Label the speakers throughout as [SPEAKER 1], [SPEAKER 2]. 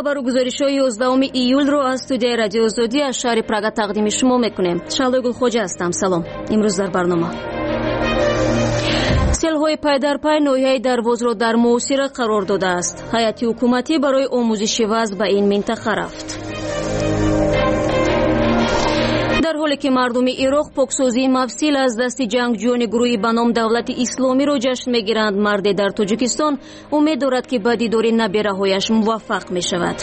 [SPEAKER 1] خبر و گزارش‌های 11 ایول رو از استودیوی رادیو آزادی از شهر پراگ تقدیم شما میکنیم. شعله گلخوجه هستم. سلام. امروز در برنامه سیل‌های پای در پای ناحیه دروازه را در موثر قرار داده است. هیئت حکومتی برای آموزش وضع به این منطقه رفت. در حالی که مردم عراق پاکسازی مفصل از دست جنگجویان گروهی به نام دولت اسلامی را جشن میگیرند، مرد در تاجیکستان امید دارد که به دیدار نبیره‌هایش موفق می شود.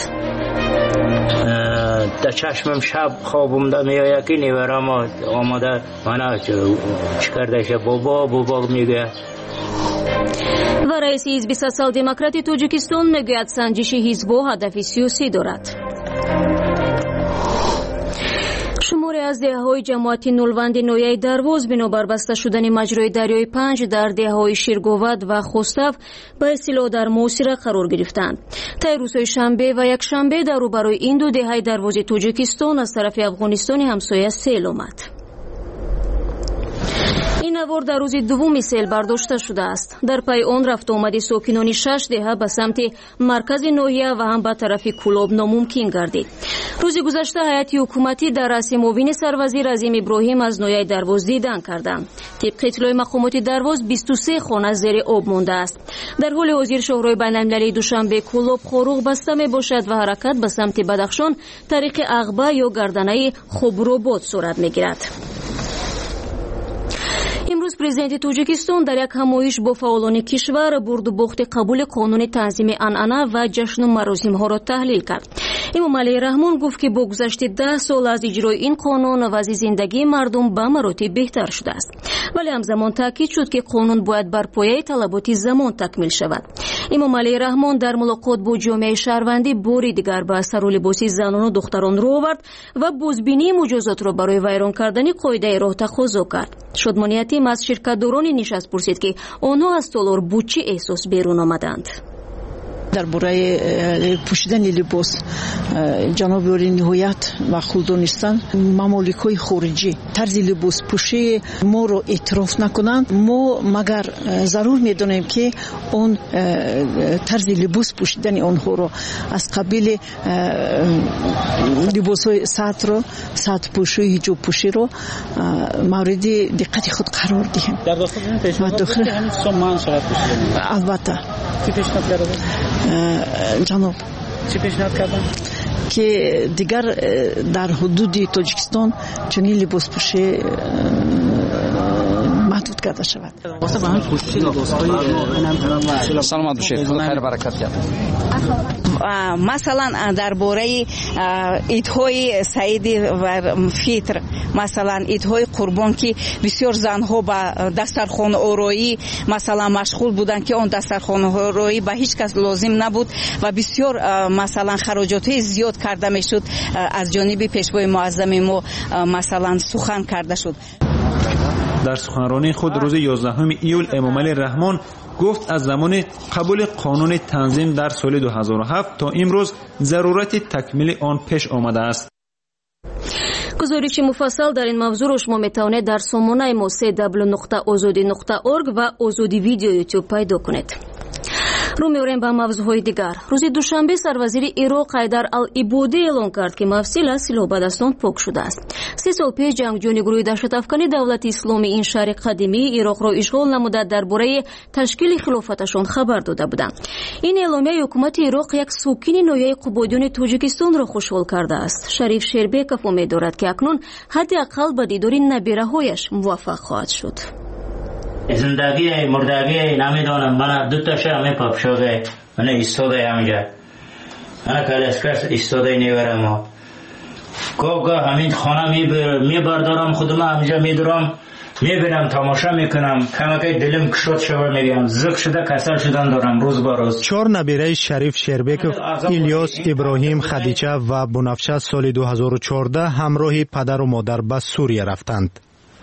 [SPEAKER 2] در چشمم شب خوابم میآید که نیورم آماده من چکردش بابا میگه.
[SPEAKER 1] و رئیس حزب سوسیال دموکرات تاجیکستان میگوید سنجش حزب‌ها هدف سیاسی دارد. شماری از دهه‌های جماعت نولوند ناحیه درواز بنابر بسته شدن مجرای دریای پنج در دهه‌های شیرگوود و خوستف به اصطلاح در موثر قرار گرفتند. طی روزهای شنبه و یک شنبه در روبروی این دو دهه درواز تاجیکستان از طرف افغانستان همسایه سیل آمد. این نوار در روز دوم سیل برداشته شده است. در پی آن رفت آمد ساکنان 6 دهه به سمت مرکز ناحیه و هم به طرف کلاب ناممکن گردید. روز گذشته هیئت حکومتی در رأس معاون سروزیر عظیم ابراهیم از ناحیه درواز دیدن کردند. طبق اطلاع مقامات درواز 23 خانه زیر آب مانده است. در حال حاضر شاهراه بین‌المللی دوشنبه کلاب خاروق بسته می باشد و حرکت به سمت بدخشان طریق عقبه یا گردنه خوبروباد صورت می گیرد. امروز پرزیدنت تاجیکستان در یک همایش با فعالان کشور برد و باخت قبول قانون تنظیم عنعنه و جشن و مراسم ها را تحلیل کرد. امام علی رحمان گفت که با گذشت 10 سال از اجرای این قانون وضع زندگی مردم به مراتب بهتر شده است، ولی همزمان تاکید شد که قانون باید بر پایه طلبات زمان تکمیل شود. امام علی رحمان در ملاقات با جامعه شهروندی باری دیگر به اثر و لباس زنان و دختران رو آورد و بازبینی مجازات را برای ویران کردن قاعده راه تقاضا کرد. شادمانیتی از شرکت‌داران نشست پرسید که آنها از تالار با چه احساس بیرون آمدند.
[SPEAKER 3] درباره پوشیدن لباس جناب عالی نهایت معقول دانستن ممالک‌های خارجی طرز لباس پوشی ما رو اعتراف نکنند، ما مگر ضرور می‌دانیم که اون طرز لباس پوشیدن آنها رو از قبیل لباس‌های سطر پوشی، حجاب پوشی رو مورد دقت خود قرار دهیم.
[SPEAKER 4] در داخل این پیشنهاد همین سامان شرط پوشیدن
[SPEAKER 3] البته
[SPEAKER 4] چی پیشنهاد کردن؟
[SPEAKER 3] جناب
[SPEAKER 4] چی پیشنهاد کردن؟
[SPEAKER 3] که دیگر در حدود تاجیکستان چنین لباس پوشی محدود کرده شود.
[SPEAKER 4] واسه به هم پوشش لباس‌های
[SPEAKER 5] سلامت باشید، خیر برکت کرد.
[SPEAKER 6] مثلا درباره عیدهای سعید و فطر، مثلا عیدهای قربان که بسیار زنها با دسترخوان آرایی مثلا مشغول بودند که اون دسترخوان آرایی به هیچ کس لازم نبود و بسیار مثلا خراجات زیاد کرده میشد. از جانب پیشوای معظم ما مثلا سخن کرده شد.
[SPEAKER 7] در سخنرانی خود روز 11 ایول امام علی رحمان گفت از زمان قبول قانون تنظیم در سال 2007 تا امروز ضرورت تکمیل آن پیش آمده است.
[SPEAKER 1] گزارش مفصل در این موضوع رو شما میتوانید در سامانه ما www.azadi.org و آزادی ویدیو یوتیوب پیدا کنید. رو می‌بریم به موضوعهای دیگر. روز دوشنبه سروزیر عراق حیدر العبودی اعلام کرد که مفصل از سلاح به دستان پاک شده است. 3 سال پیش جنگجویان گروه دهشت افکنی دولت اسلامی این شهر قدیمی عراق را اشغال نموده درباره تشکیل خلافتشان خبر داده بودند. این اعلامیه حکومت عراق یک ساکن ناحیه قبادیان تاجیکستان را خوشحال کرده است. شریف شربیکوف امید دارد که اکنون حداقل به دیدار نبیره‌هایش موفق خواهد شد.
[SPEAKER 2] زندگی مردگی نمیدانم، من دو تا شب میپاپشاده من ایستاده همینجا، من کلاسکرس ایستاده نیورم گاه همین خانه میبردارم خودم همینجا میدارم میبینم تماشا میکنم کمکی دلم کشود شده میگم زق شده کسل شدن دارم روز با روز.
[SPEAKER 8] 4 نبیره شریف شربیکوف، الیاس، ابراهیم، خدیجه و بنفشه سال 2014 همراه پدر و مادر به سوریه رفتند.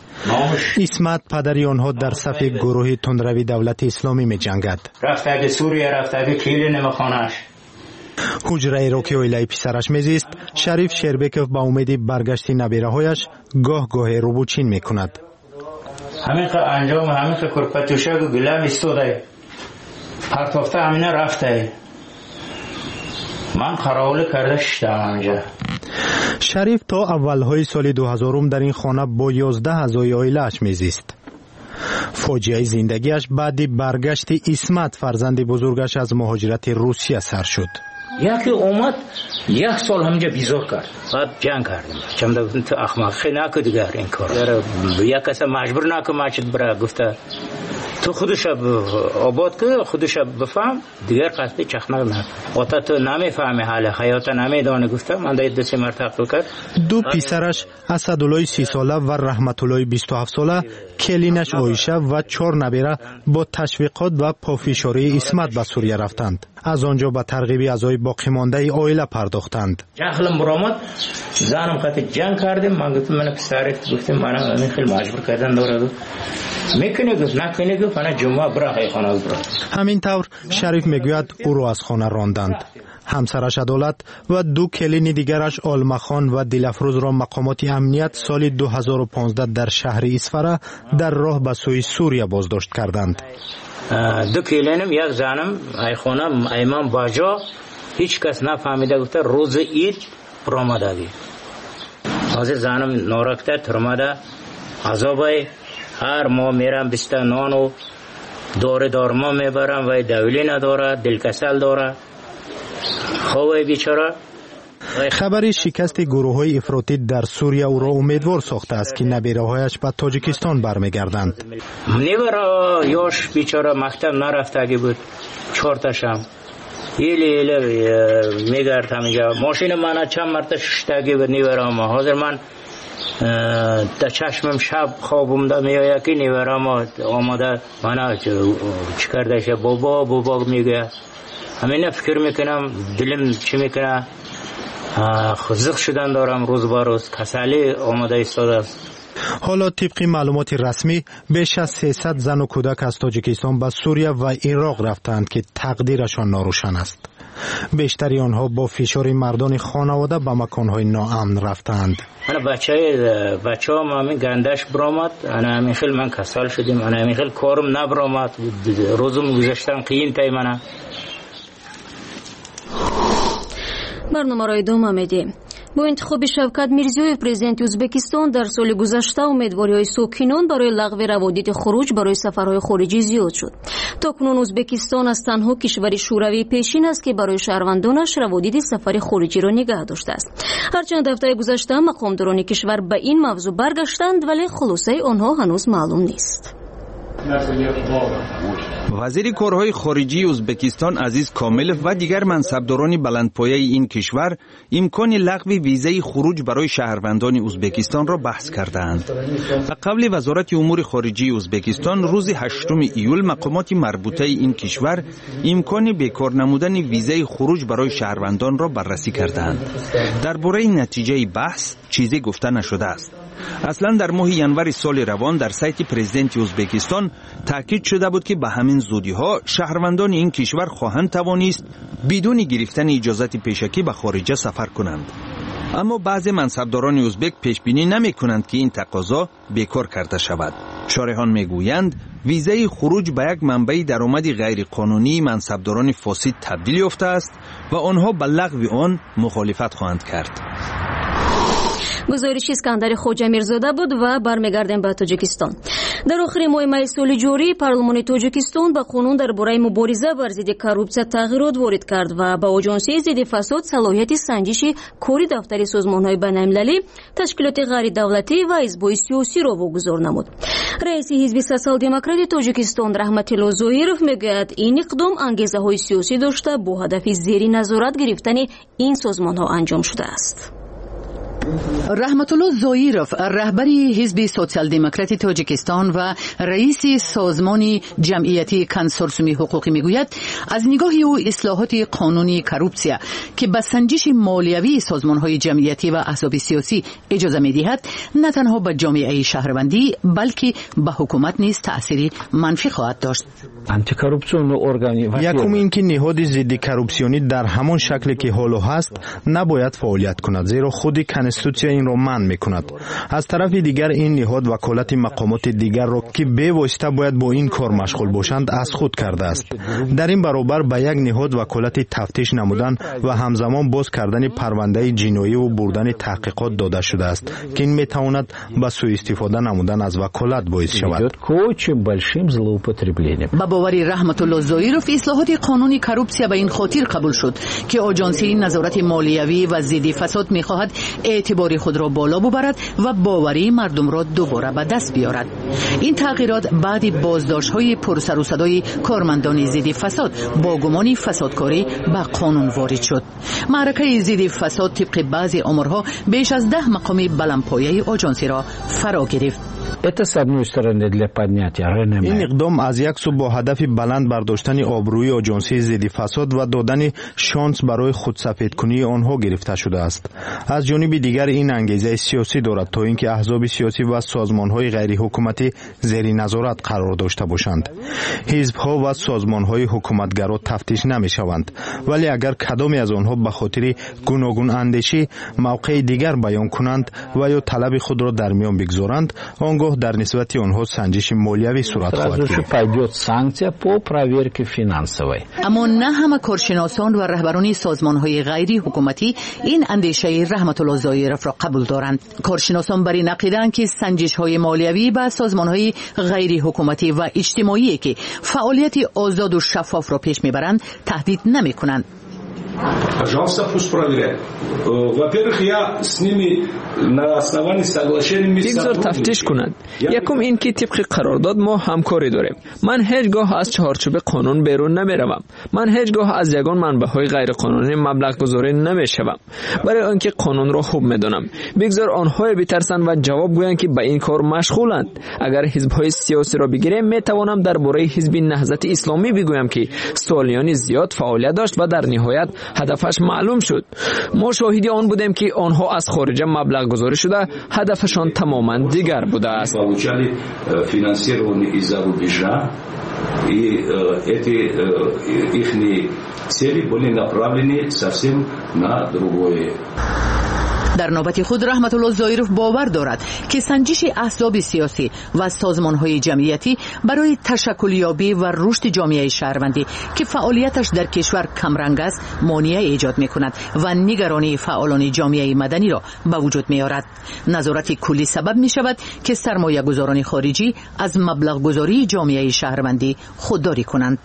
[SPEAKER 8] اسمت پدری آنها در صف گروه تندروی دولت اسلامی می جنگد.
[SPEAKER 2] رفته که سوریه، رفته که کیلی نمخانش.
[SPEAKER 8] حجره را که اویلای پسرش میزیست، شریف شربیکوف با امید برگشت نبیره هایش گاه روبوچین می کند.
[SPEAKER 2] همین که انجام همین که کرپتوشه و گلم استوده پرتافته همینه رفته من قراوله کرده شدم اونجا.
[SPEAKER 8] شریف تا اولهای سال 2000 در این خانه با 11 اعضای عائله‌اش میزیست. فاجعه زندگیش بعد برگشت اسمت فرزند بزرگش از مهاجرت روسیه سر شد.
[SPEAKER 2] یکی اومد 1 سال همینجا بیزار کرد، بعد جنگ کردیم. چند گفتم تو احمقی نکن دیگر این کار. یک کس مجبور نکن ماچت برای گفته تو خودش آباد که خودش بفهم دیگر قصد چخنه نکن. وقتا تو نمیفهمی حال حیات نمیدانی گفته من دید 2-3 مرتبه کرد.
[SPEAKER 8] دو پسرش اسدالله 30 ساله و رحمت الله 27 ساله، کلینش عایشه و 4 نبیره با تشویقات و پافشاری اسمت به سوریه رفتند. از آنجا به ترغیب اعضای باقی مانده عائله پرداختند.
[SPEAKER 2] جهلم برآمد، زنم قطع جنگ کردیم. من گفتم من پسرت گفتم من خیلی مجبور کردن داره میکنه گفت نکنه گفت من جمعه برای خانه برا.
[SPEAKER 8] همین طور شریف میگوید او را از خانه راندند. همسرش عدالت و 2 کلین دیگرش آلمخان و دلفروز را مقامات امنیت سال 2015 در شهر اسفره در راه به سوی سوریه بازداشت کردند.
[SPEAKER 2] 2 کلینم یک زنم ای خانه ایمان باجا هیچ کس نفهمیده گفته روز عید برآمدگی. حاضر زنم نارکته ترمده عذابای هر ماه میرم بسته نان و داره دارما میبرم و دولی نداره، دلکسل داره، خواه بیچاره.
[SPEAKER 8] خبری شکست گروه‌های افراطی در سوریه او را امیدوار ساخته است که نبیره‌هایش به تاجیکستان برمیگردند.
[SPEAKER 2] نیورا یاش بیچاره مکتب نرفتگی بود، 4 تاشم ایلی میگرد همینجا. ماشین من چند مرتبه ششتگی بود نیورا. حاضر من در چشمم شب خوابم دا میآید که نیورم آماده من چی کرده شه بابا میگه. همین فکر میکنم دلم چی میکنه خزق شدن دارم روز با روز کسلی آماده ایستاده است.
[SPEAKER 8] حالا طبق معلومات رسمی بیش از 300 زن و کودک از تاجیکستان به سوریه و عراق رفتند که تقدیرشان ناروشن است. بیشتری آنها با فشار مردان خانواده به مکانهای ناامن رفتند.
[SPEAKER 2] من بچه هم همین گندش برآمد، انا همین خیلی من کسل شدیم، انا همین خیلی کارم نبرآمد، روزم گذاشتم قیین تای منه.
[SPEAKER 1] برنامه را ادامه میدیم. با انتخاب شوکت میرزیویف президент ازبکستان در سال گذشته امیدواری‌های ساکنان برای لغو روادید خروج برای سفرهای خارجی زیاد شد. تاکنون ازبکستان از تنها کشور شوروی پیشین است که برای شهروندانش روادید سفر خارجی را نگه داشته است. هرچند هفته گذشته مقامداران کشور به این موضوع برگشتند ولی خلاصه آنها هنوز معلوم نیست.
[SPEAKER 5] وزیر کارهای خارجی ازبکستان عزیز کاملف و دیگر منصبداران بلندپایه این کشور امکان لغو ویزای خروج برای شهروندان ازبکستان را بحث کردند. قبل وزارت امور خارجه ازبکستان روز 8 ایول مقامات مربوطه این کشور امکان بیکار نمودن ویزای خروج برای شهروندان را بررسی کردند. درباره نتیجه بحث چیزی گفته نشده است. اصلا در ماه ینور سال روان در سایت پرزیدنت ازبکستان تاکید شده بود که به همین زودی ها شهروندان این کشور خواهند توانست بدون گرفتن اجازت پیشکی به خارج سفر کنند. اما بعضی منصبداران ازبک پیش بینی نمی کنند که این تقاضا بیکار کرده شود. شارحان میگویند ویزای خروج به یک منبع درآمد غیر قانونی منصبداران فاسد تبدیل یافته است و آنها به لغو آن مخالفت خواهند کرد.
[SPEAKER 1] گزارش اسکندر خوجه میرزاده بود و برمیگردیم به تاجیکستان. در آخر ماه می سال جاری پارلمان تاجیکستان به قانون درباره مبارزه بر ضد کورپسیا تغییرات وارد کرد و به آژانسی ضد فساد صلاحیت سنجش کاری دفتر سازمان‌های بین‌المللی، تشکیلات غیر دولتی و حزب‌های سیاسی را واگذار نمود. رئیس حزب سوسیال دموکرات تاجیکستان رحمت الله زویرов میگوید این اقدام انگیزه‌های سیاسی داشته با هدف زیر نظارت گرفتن این سازمان‌ها انجام شده است.
[SPEAKER 9] رحمت الله زویرов رهبر حزب سوسیال دموکرات تاجیکستان و رئیس سازمان جمعیتی کنسورسیوم حقوقی میگوید از نگاه او اصلاحات قانونی کورپسیا که به سنجش مالیوی سازمان‌های جمعیتی و احزاب سیاسی اجازه می‌دهد نه تنها به جامعه شهروندی بلکه به حکومت نیز تأثیری منفی خواهد داشت.
[SPEAKER 8] یکم اینکه نهاد ضد کورپسیونی در همان شکلی که حالا هست نباید فعالیت کند، زیرا خود کنسورسیوم کنستیتوسیا این را منع میکند. از طرف دیگر این نهاد وکالت مقامات دیگر را که به واسطه باید با این کار مشغول باشند از خود کرده است. در این برابر به یک نهاد وکالت تفتیش نمودن و همزمان باز کردن پرونده جنایی و بردن تحقیقات داده شده است که این میتواند به سوء استفاده نمودن از وکالت باعث شود.
[SPEAKER 9] با باوری رحمت الله زایروف اصلاحات قانون کروپسیا به این خاطر قبول شد که آژانسی نظارت مالیوی و ضد فساد می‌خواهد اعتبار خود را بالا ببرد و باوری مردم را دوباره به دست بیارد. این تغییرات بعد بازداشت‌های پرسر و صدای کارمندان ضد فساد با گمان فسادکاری به قانون وارد شد. معرکه ضد فساد طبق بعضی آمارها بیش از 10 مقام بلندپایه آژانسی را فرا گرفت.
[SPEAKER 8] این اقدام از یک سو با هدف بلند برداشتن آبروی آژانسی ضد فساد و دادن شانس برای خودسفیدکنی آنها گرفته شده است. از جانب دیگر این انگیزه سیاسی دارد تا اینکه احزاب سیاسی و سازمان‌های غیر حکومتی زیر نظارت قرار داشته باشند. حزب‌ها و سازمان‌های حکومتگرا تفتیش نمی‌شوند، ولی اگر کدامی از آنها به خاطر گوناگون اندیشی موقع دیگر بیان کنند و یا طلب خود را در میان بگذارند، آنگاه در نسبت آنها سنجش مالیوی صورت خواهد گرفت.
[SPEAKER 9] اما نه همه کارشناسان و رهبران سازمان‌های غیر حکومتی این اندیشه رحمت الله زایروف را قبول دارند. کارشناسان بر این عقیده‌اند که سنجش‌های مالیوی به سازمان‌های غیر حکومتی و اجتماعی که فعالیت آزاد و شفاف را پیش می‌برند تهدید نمی‌کنند.
[SPEAKER 10] Пожалуйста, пусть проверяют. Во-первых, я с ними на основании соглашения
[SPEAKER 11] بگذار تفتیش کنند. یکم این که طبق قرارداد ما همکاری داریم. من هیچگاه از چهارچوب قانون بیرون نمیروم. من هیچگاه از یگان منبع‌های غیر قانونی مبلغ گذاری نمیشوم. برای آنکه قانون را خوب میدونم. بگذار آنها بترسند و جواب گویند که به این کار مشغولند. اگر حزب‌های سیاسی را بگیریم میتوانم درباره حزب نهضت اسلامی بگویم که سالیان زیاد فعالیت داشت و در نهایت هدفش معلوم شد. ما شاهدی آن بودیم که آنها از خارج مبلغ گذاری شده هدفشان تماما دیگر بوده است.
[SPEAKER 9] در نوبت خود رحمت الله زایروف باور دارد که سنجش احزاب سیاسی و سازمان‌های جمعیتی برای تشکلیابی و رشد جامعه شهروندی که فعالیتش در کشور کمرنگ است مانع ایجاد می‌کند و نگرانی فعالان جامعه مدنی را به وجود می‌آورد. نظارت کلی سبب می‌شود که سرمایه‌گذاران خارجی از مبلغ گذاری جامعه شهروندی خودداری کنند.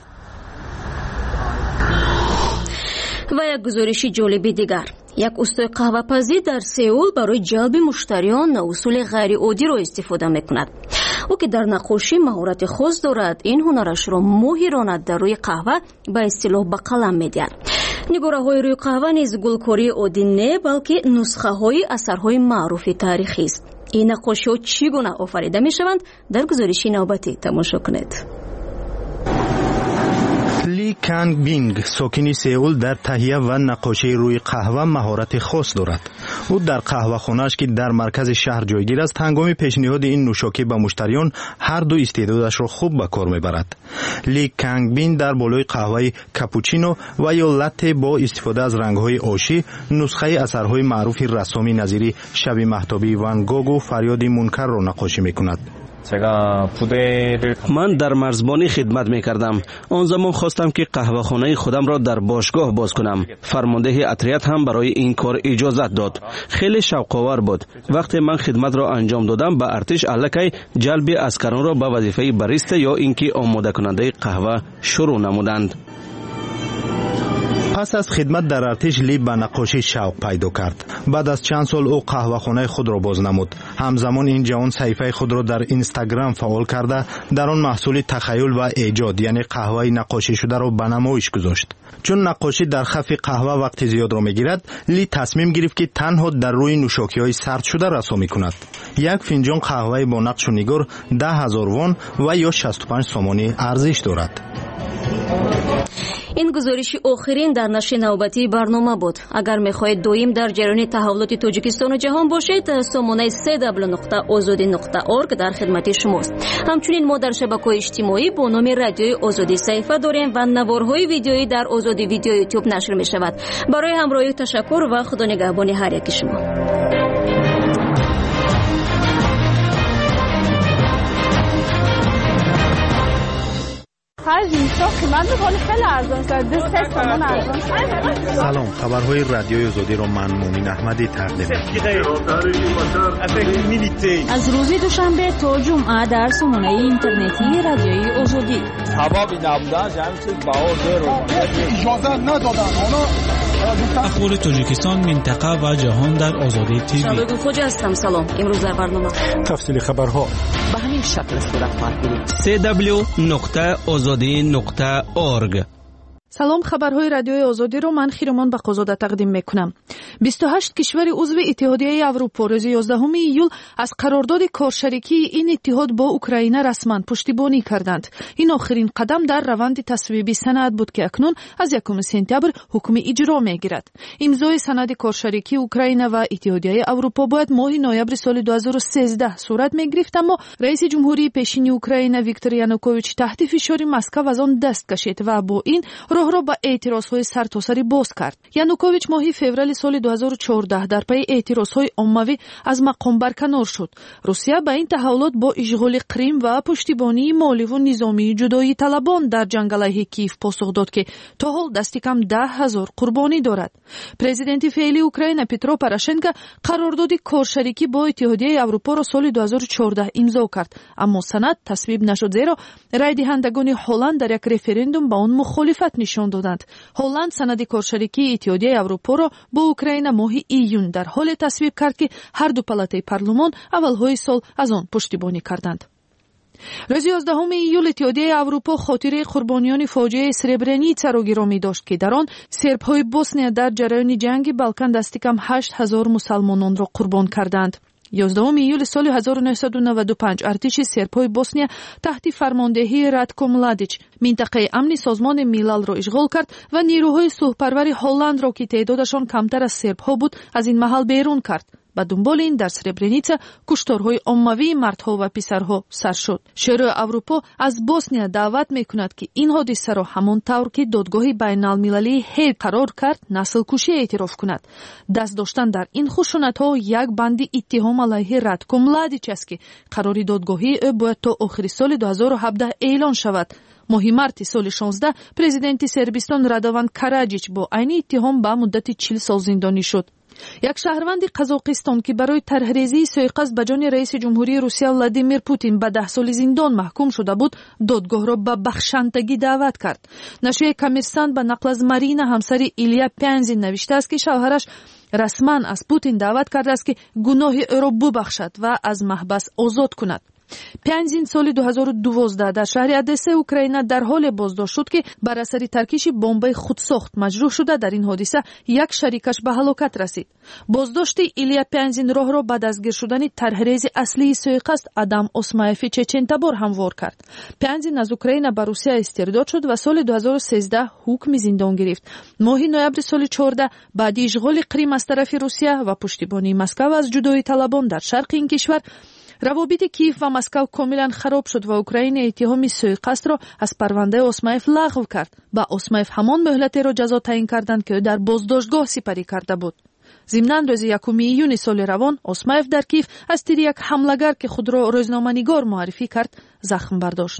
[SPEAKER 1] و یک گزارش جالبی دیگر، یک استای قهوه‌پزی در سئول برای جلب مشتریان اصول غیر عادی را استفاده می‌کند. او که در نقاشی مهارت خاص دارد، این هنرش را ماهرانه در روی قهوه به اصطلاح به قلم می‌دهد. نگاره‌های روی قهوه نیز گلکاری عادی نه، بلکه نسخه‌های اثرهای معروف تاریخی است. این نقاشی‌ها چگونه آفریده می‌شوند؟ در گزارش نوبتی تماشا کنید.
[SPEAKER 8] لی کانگ بینگ ساکن سئول در تهیه و نقاشی روی قهوه مهارت خاص دارد. او در قهوه خانه‌اش که در مرکز شهر جایگیر است هنگام پیشنهاد این نوشاکی به مشتریان هر دو استعدادش را خوب به کار میبرد. لی کانگ بینگ در بالای قهوه کاپوچینو و یا لته با استفاده از رنگ‌های آشی نسخه اثرهای معروف رسامی نظیر شب مهتابی وان گوگ و فریاد منکر را نقاشی میکند.
[SPEAKER 12] من در مرزبانی خدمت میکردم. آن زمان خواستم که قهوه‌خانه خودم را در باشگاه باز کنم. فرمانده اتریت هم برای این کار اجازت داد. خیلی شوق‌آور بود. وقتی من خدمت را انجام دادم به ارتش الکی جلب عسکران را به وظیفه باریستا یا اینکه آماده کننده قهوه شروع نمودند.
[SPEAKER 8] پس از خدمت در ارتش لی به نقاشی شوق پیدا کرد. بعد از چند سال او قهوه‌خانه خود را باز نمود. همزمان این جوان صفحه خود را در اینستاگرام فعال کرده در آن محصول تخیل و ایجاد یعنی قهوه نقاشی شده را به نمایش گذاشت. چون نقاشی در خف قهوه وقت زیاد را میگیرد، لی تصمیم گرفت که تنها در روی نوشاکی‌های سرد شده رسامی کند. یک فنجان قهوه با نقش و نگار 10,000 وون و یا 65 سومانی ارزش دارد.
[SPEAKER 1] این گزارش آخرین در نشر نوبتی برنامه بود. اگر میخواهید دویم در جریان تحولات تاجیکستان و جهان باشید، سامانه www.azadi.org در خدمت شماست. همچنین ما در شبکه‌های اجتماعی با نام رادیوی آزادی صفحه داریم و نوارهای ویدیویی در آزادی ویدیو یوتیوب نشر میشود. برای همراهی تشکر و خدا نگهبان هر یک شما.
[SPEAKER 8] سلام، خبرهای رادیوی آزادی را من مومن احمدی تقدیم می‌کنم.
[SPEAKER 13] از روز دوشنبه تا جمعه در سامانه اینترنتی رادیوی آزادی.
[SPEAKER 14] اجازه ندادن
[SPEAKER 15] اخبار تاجیکستان، منطقه و جهان در آزادی تیوی.
[SPEAKER 1] شبکه خوجه هستم. سلام. امروز در برنامه
[SPEAKER 8] تفصیل خبرها
[SPEAKER 9] به همین شکل صورت خواهد گرفت.
[SPEAKER 12] www.azadi.org.
[SPEAKER 16] سلام، خبرهای رادیوی آزادی رو من خیرمان بقازاده تقدیم میکنم. 28 کشور عضو اتحادیه اروپا روز 11 ایول از قرارداد کارشریکی این اتحاد با اوکراین رسما پشتیبانی کردند. این آخرین قدم در روند تصویبی سند بود که اکنون از 1 سپتامبر حکم اجرا میگیرد. امضای سند کارشریکی اوکراین و اتحادیه اروپا باید ماه نوامبر سال 2013 صورت میگرفت، اما رئیس جمهوری پیشین اوکراین ویکتور یانوکوویچ تحت فشار مسکو از آن دست کشید و با این راه را به اعتراضهای سرتاسری باز کرد. یانوکوویچ ماه فوریه سال 2014 در پی اعتراضهای عمومی از مقام برکنار شد. روسیه به این تحولات با اشغال کریم و پشتیبانی مالی و نظامی جدایی طلبان در جنگ علیه کیف پاسخ داد که تا حال دست کم 10,000 قربانی دارد. پرزیدنت فعلی اوکراین پیترو پوراشنکو قرارداد کارشریکی با اتحادیه اروپا را سال 2014 امضا کرد، اما سند تصویب نشد، زیرا رای دهندگان هلند در یک رفراندوم با آن مخالفت نشان دادند. هلند سند کارشریکی اتحادیه اروپا را با اوکراین ماه ایون در حال تصویب کرد که هر دو پالاتای پارلمان اولهای سال از آن پشتیبانی کردند. روز 11 ایول اتحادیه اروپا خاطره قربانیان فاجعه سربرنیتسا را گرامی داشت که در آن سرب‌های بوسنیا در جریان جنگ بالکان دست کم 8,000 مسلمانان را قربان کردند. 11 ایول سال 1995 ارتش سرب‌های بوسنیا تحت فرماندهی راتکو ملادیچ منطقه امنی سازمان ملل را اشغال کرد و نیروهای صلح‌پرور هلند را که تعدادشان کمتر از سرب‌ها بود از این محل بیرون کرد. با دنبال این در سربرنیتسا کشتارهای عمومی مردها و پسرها سر شد. شورای اروپا از بوسنیا دعوت میکند که این حادثه را همان طور که دادگاه بین‌المللی هگ قرار کرد نسل کشی اعتراف کند. دست داشتن در این خشونت‌ها یک بند اتهام علیه راتکو ملادیچ است که قرار دادگاهی او باید تا آخر سال 2017 اعلان شود. ماه مارت سال 16 پرزیدنت سربستان رادوان کاراجیچ با عین اتهام به مدت 40 سال زندانی شد. یک شهروند قزاقستان که برای طرحریزی سوءقصد به جان رئیس جمهوری روسیه ولادیمیر پوتین به 10 سال زندان محکوم شده بود، دادگاه را به بخشندگی دعوت کرد. نشریه کامرسانت به نقل از مارینا همسر ایلیا پیانزین نوشته است که شوهرش رسما از پوتین دعوت کرده است که گناه او را ببخشد و از محبس آزاد کند. پیانزین سال 2012 در شهر ادسه اوکراین در حال بازداشت شد که بر اثر ترکیش بمب خودساخت مجروح شده. در این حادثه یک شریکش به هلاکت رسید. بازداشت ایلیا پیانزین راه را به دستگیر شدن طرحریز اصلی سوءقصد آدم اسمایف چچنتابور هموار کرد. پیانزین از اوکراین به روسیه استرداد شد و سال 2013 حکم زندان گرفت. ماه نوامبر سال 14 بعد اشغال کریم از طرف روسیه و پشتیبانی مسکو از جدایی طلبان در شرق این کشور، روابط کیف و مسکو کاملا خراب شد و اوکراین اتهام سوءقصد را از پرونده اسمایف لغو کرد. با اسمایف همان مهلت را جزا تعیین کردند که در بازداشتگاه سپری کرده بود. ضمناً روز 1 ایون سال روان اسمایف در کیف از تیر یک حمله‌گر که خود را روزنامه‌نگار معرفی کرد زخم برداشت.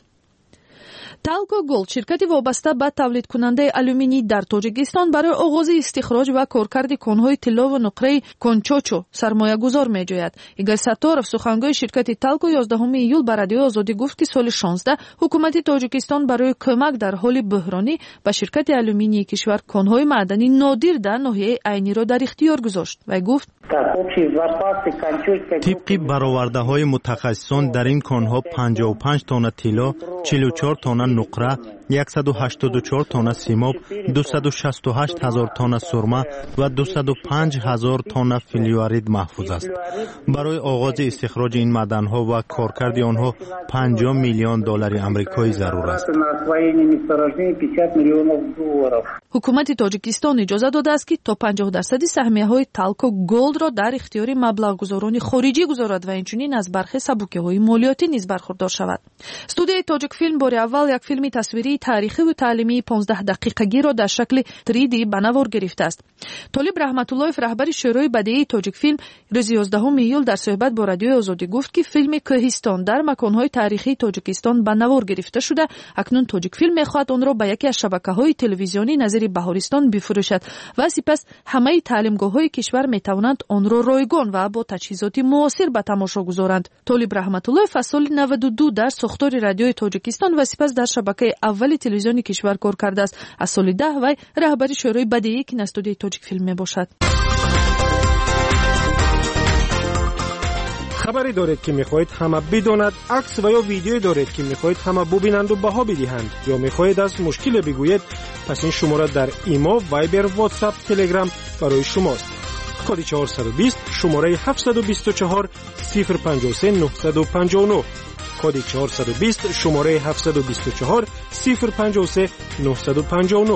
[SPEAKER 16] تالکو گولد شرکت وابسته به تولید کننده آلومینی در تاجیکستان برای آغاز استخراج و کارکرد کانهای طلا و نقره کنچوچو سرمایه گذار می جوید. ایگور ساتاروف سخنگوی شرکت تالکو 11 ایول به رادیو آزادی گفت که سال 16 حکومت تاجیکستان برای کمک در حال بحرانی به شرکت آلومینی کشور کانهای معدنی نادر در ناحیه عینی را در اختیار گذاشت و گفت
[SPEAKER 8] طبق برآورده‌های متخصصان در این کانها 55 تن طلا، 44 تن نقره، 184 تن سیماب، 268,000 تن سرمه و 205,000 تن فلورید محفوظ است. برای آغاز استخراج این معدن‌ها و کارکرد آنها 50 میلیون دلار آمریکایی ضرور است.
[SPEAKER 16] ҳукумати тоҷикистон иҷоза додааст ки то 50% саҳмияҳои талко голд ро дар ихтиёри маблағгузорони хориҷӣ гузорад ва инчунин аз бархи сабукиҳои молиётӣ низ бархурдор шавад. Студияи Тоҷик филм бори аввал як филми тасвирии таърихиву таълимии 15 дақиқагиро дар шакли 3D ба навор гирифтааст. Толиб Раҳматуллоев, раҳбари шӯрои бадеии Тоҷик филм, рӯзи 11 июл дар суҳбат бо радиои Озодӣ гуфт, ки филми Кӯҳистон дар маконҳои таърихии Тоҷикистон ба навор гирифта шуда, акнун Тоҷик филм мехоҳад онро ба яке аз шабакаҳои телевизионӣ назири Баҳористон бифурӯшад ва сипас ҳамаи таълимгоҳҳои кишвар метавонанд онро ройгон ва бо таҷҳизоти муосир ба тамошо гузоранд. Толиб Раҳматуллоев аз соли 92 дар сохтори радиои Тоҷикистон ва сипас дар шабакаи аввали телевизиони кишвар кор кардааст. Аз соли 10 вай раҳбари шӯрои бадеии киностудияи Тоҷик филм мебошад.
[SPEAKER 17] خبری دارید که میخواهید همه بداند، عکس و یا ویدیویی دارید که میخواهید همه ببینند و بها بدهند، یا میخواهید از مشکل بگویید، پس این شماره در ایما، وایبر، واتساپ، تلگرام برای شماست. کد 420 شماره 724 053 959. کد 420 شماره 724 053 959.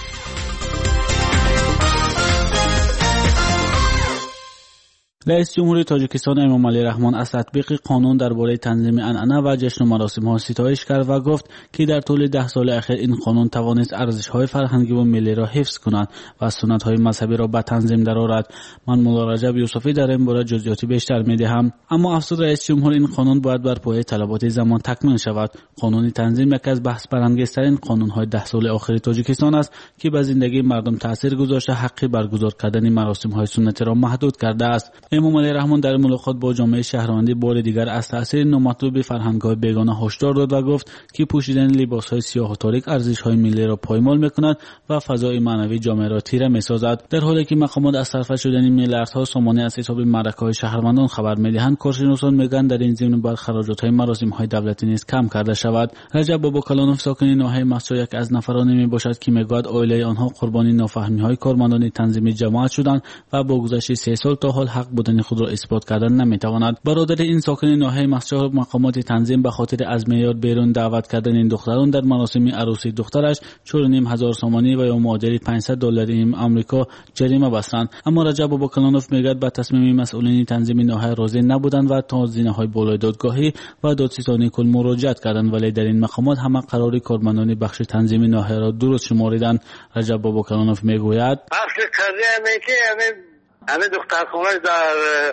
[SPEAKER 15] رئیس جمهوری تاجیکستان امامعلی رحمان از تطبیق قانون درباره تنظیم عنعنه و جشن و مراسم‌ها ستایش کرد و گفت که در طول 10 سال اخیر این قانون توانست ارزش‌های فرهنگی و ملی را حفظ کند و سنت‌های مذهبی را به تنظیم درآورد. من مولا رجب یوسفی در این باره جزئیات بیشتر می‌دهم. اما افسوس رئیس جمهور این قانون باید بر پایه طلبات زمان تکمیل شود. قانون تنظیم یکی از بحث برانگیزترین قانون‌های 10 سال اخیر تاجیکستان است که به زندگی مردم تاثیر گذاشته، حق برگزار کردن مراسم‌های سنتی را محدود کرده است. امامعلی رحمان در ملاقات با جامعه شهروندی بار دیگر از تأثیر نامطلوب فرهنگ‌های بیگانه هشدار داد و گفت که پوشیدن لباس‌های سیاه و تاریک ارزش‌های ملی را پایمال می‌کند و فضای معنوی جامعه را تیره می‌سازد. در حالی که مقامات از صرف شدن میلیاردها سومانی از حساب مرکه‌های شهروندان خبر می‌دهند، کارشناسان میگن در این ضمن باید خراجات‌های مراسم‌های دولتی نیز کم کرده شود. رجب باباکلانوف ساکن ناحیه مسجد یک از نفرانی میباشد که میگوید عائله آنها قربانی نافهمی‌های کارمندان تنظیم جماعت شدند و با گذشت 3 سال تا حال حق بودن خود را اثبات کردن نمیتواند. برادر این ساکن ناحیه مسجد مقامات تنظیم به خاطر از معیار بیرون دعوت کردن این دختران در مراسم عروسی دخترش 4,500 سومانی و یا معادل $500 آمریکا جریمه بستند. اما رجب باباکلانوف میگوید به تصمیم مسئولین تنظیم ناحیه راضی نبودند و تا زینه‌های بالای دادگاهی و دادستانی کل مراجعت کردند، ولی در این مقامات همه قراری کارمندان بخش تنظیم ناحیه را درست شماریدند. رجب باباکلانوف میگوید
[SPEAKER 18] همه دخترخانه در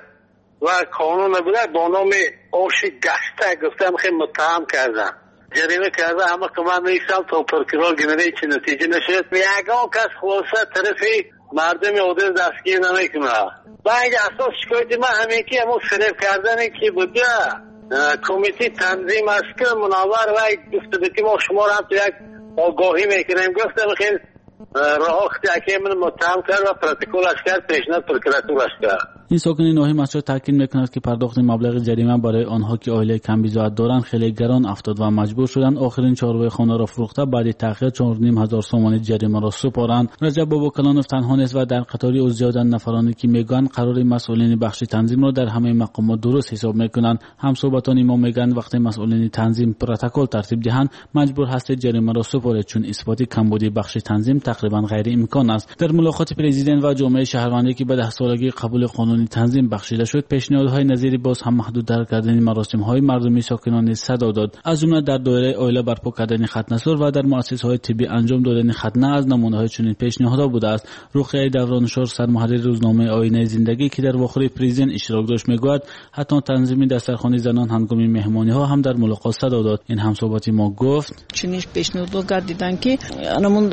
[SPEAKER 18] و قانون بوده با نام آشی گشته گفتم خیلی متهم کردن، جریمه کرده. اما که من میستم تا پرکرار گنره چی نتیجه نشد. یکان کس خلاصه طرفی مردم عادل دستگیر نمیکنه. با اینجا اساس شکایتی من همین که همون فریب کردنی که بوده کمیتی تنظیم است که منور و گفته که ما شما را هم تو یک آگاهی میکنیم. گفتم خیلی راه اختیاکی من متهم کرد و پروتکلش کرد، پیشنهاد پروکراتورش کرد.
[SPEAKER 15] این ساکن ناحیه مسجد تاکید میکند که پرداخت مبلغ جریمه برای آنها که عائله کم بضاعت دارند خیلی گران افتاد و مجبور شدند آخرین چهارراه خانه را فروخته بعد تأخیر 4,500 سومانی جریمه را سپارند. رجب باباکلانوف تنها نیست و در قطاری از زیاد نفرانی که میگن قرار مسئولین بخش تنظیم را در همه مقامات درست حساب میکنند. همصحبتان ما میگن وقتی مسئولین تنظیم پروتکل ترتیب دهند مجبور هستید جریمه را سپارید، چون اثبات کمبودی بخش تنظیم تقریبا غیر امکان است. در ملاقات پرزیدنت و جامعه شهروندی که به 10 سالگی قبول قانون تنظیم بخشیده شد، پیشنهادهای نظیر باز هم محدودتر کردن مراسم‌های مردمی ساکنان صدا داد، از جمله در دایره عائله برپا کردن ختنه‌سور و در مؤسسه‌های طبی انجام دادن ختنه از نمونه‌های چنین پیشنهادها بوده است. رقیه دورانشور سرمحرر روزنامه آینه زندگی که در واخور پریزن اشتراک داشت میگوید حتی تنظیم دسترخوانی زنان هنگام مهمانی‌ها هم در ملاقات صدا داد. این همصحبتی ما گفت
[SPEAKER 3] چنین پیشنهاد کردن که انمون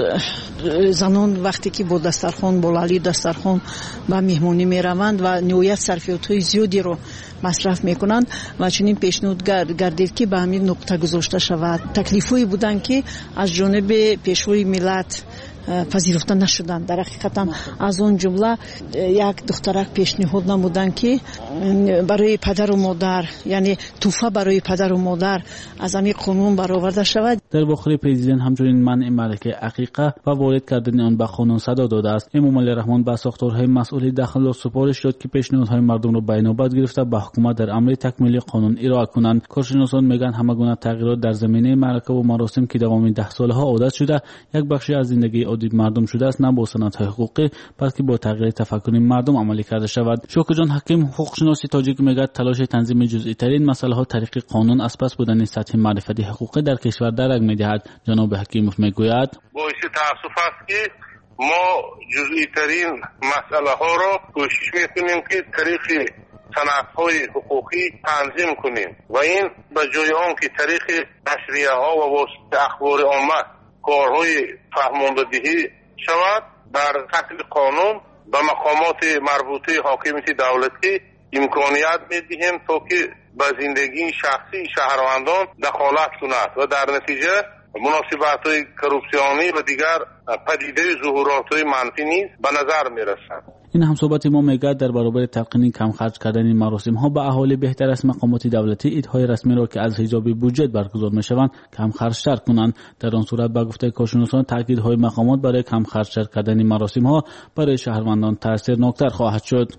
[SPEAKER 3] زنان وقتی که با دسترخوان بالالی دسترخوان با مهمانی میروند و نهایت صرفیات‌های زیادی رو مصرف میکنند و چنین پیشنهاد گردید که به همین نقطه گذاشته شود. تکلیفی بودن که از جانب پیشروی ملت پذیرفته نشدند. در حقیقت از اون جمله یک دخترک پیشنهاد نمودند که برای پدر و مادر، یعنی توفه برای پدر و مادر از همین قانون برآورده شود.
[SPEAKER 15] در واخور پرزیدنت همچنین منع ملکه عقیقه و وارد کردن آن به قانون صدا داده است. امامعلی رحمان به ساختارهای مسئول داخل سپارش داد که پیشنهادهای مردم را به نوبت گرفته به حکومت در امر تکمیل قانون ارائه کنند. کارشناسان میگن همه گونه تغییرات در زمینه معرکه و مراسم که دوام 10 سالها عادت شده یک بخشی از زندگی عادی مردم شده است، نه با سندهای حقوقی بلکه با تغییر تفکر مردم عملی کرده شود. شوکو جان حکیم حقوقشناسی تاجیک میگه تلاش تنظیم جزئی ترین مسئله ها طریق قانون از پس بودن سطح معرفتی حقوقی در کشور درک میدهد. جناب حکیموف میگوید
[SPEAKER 19] باعث تاسف است که ما جزئی ترین مسئله ها را کوشش میکنیم که طریق سندهای حقوقی تنظیم کنیم و این به جای آن که طریق نشریه ها و واسطه اخبار عامه کارهای فهماندهی شود، در شکل قانون به مقامات مربوطه حاکمیت دولتی امکانیت میدهیم تا که به زندگی شخصی شهروندان دخالت کند و در نتیجه مناسبت‌های کرپسیونی و دیگر پدیده ظهورات‌های منفی نیز به نظر می‌رسد.
[SPEAKER 15] این هم صحبت ما میگه در برابر تلقین کم خرج کردن مراسم ها به اهالی بهتر است مقامات دولتی ایدهای رسمی را که از حساب بودجه برگزار میشوند کم خرج‌تر کنند. در آن صورت به گفته کارشناسان تاکیدهای مقامات برای کم خرج‌تر کردن مراسم ها برای شهروندان تاثیرناکتر خواهد شد.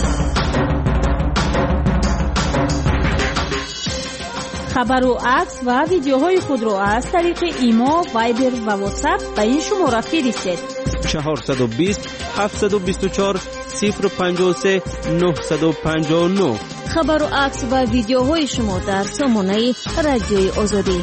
[SPEAKER 13] خبر و عکس و ویدیوهای خود را از طریق ایما، وایبر و واتساپ به این شماره فرستید.
[SPEAKER 12] 420 724 053 959.
[SPEAKER 1] خبر و عکس و ویدیوهای شما در سامانه رادیوی آزادی.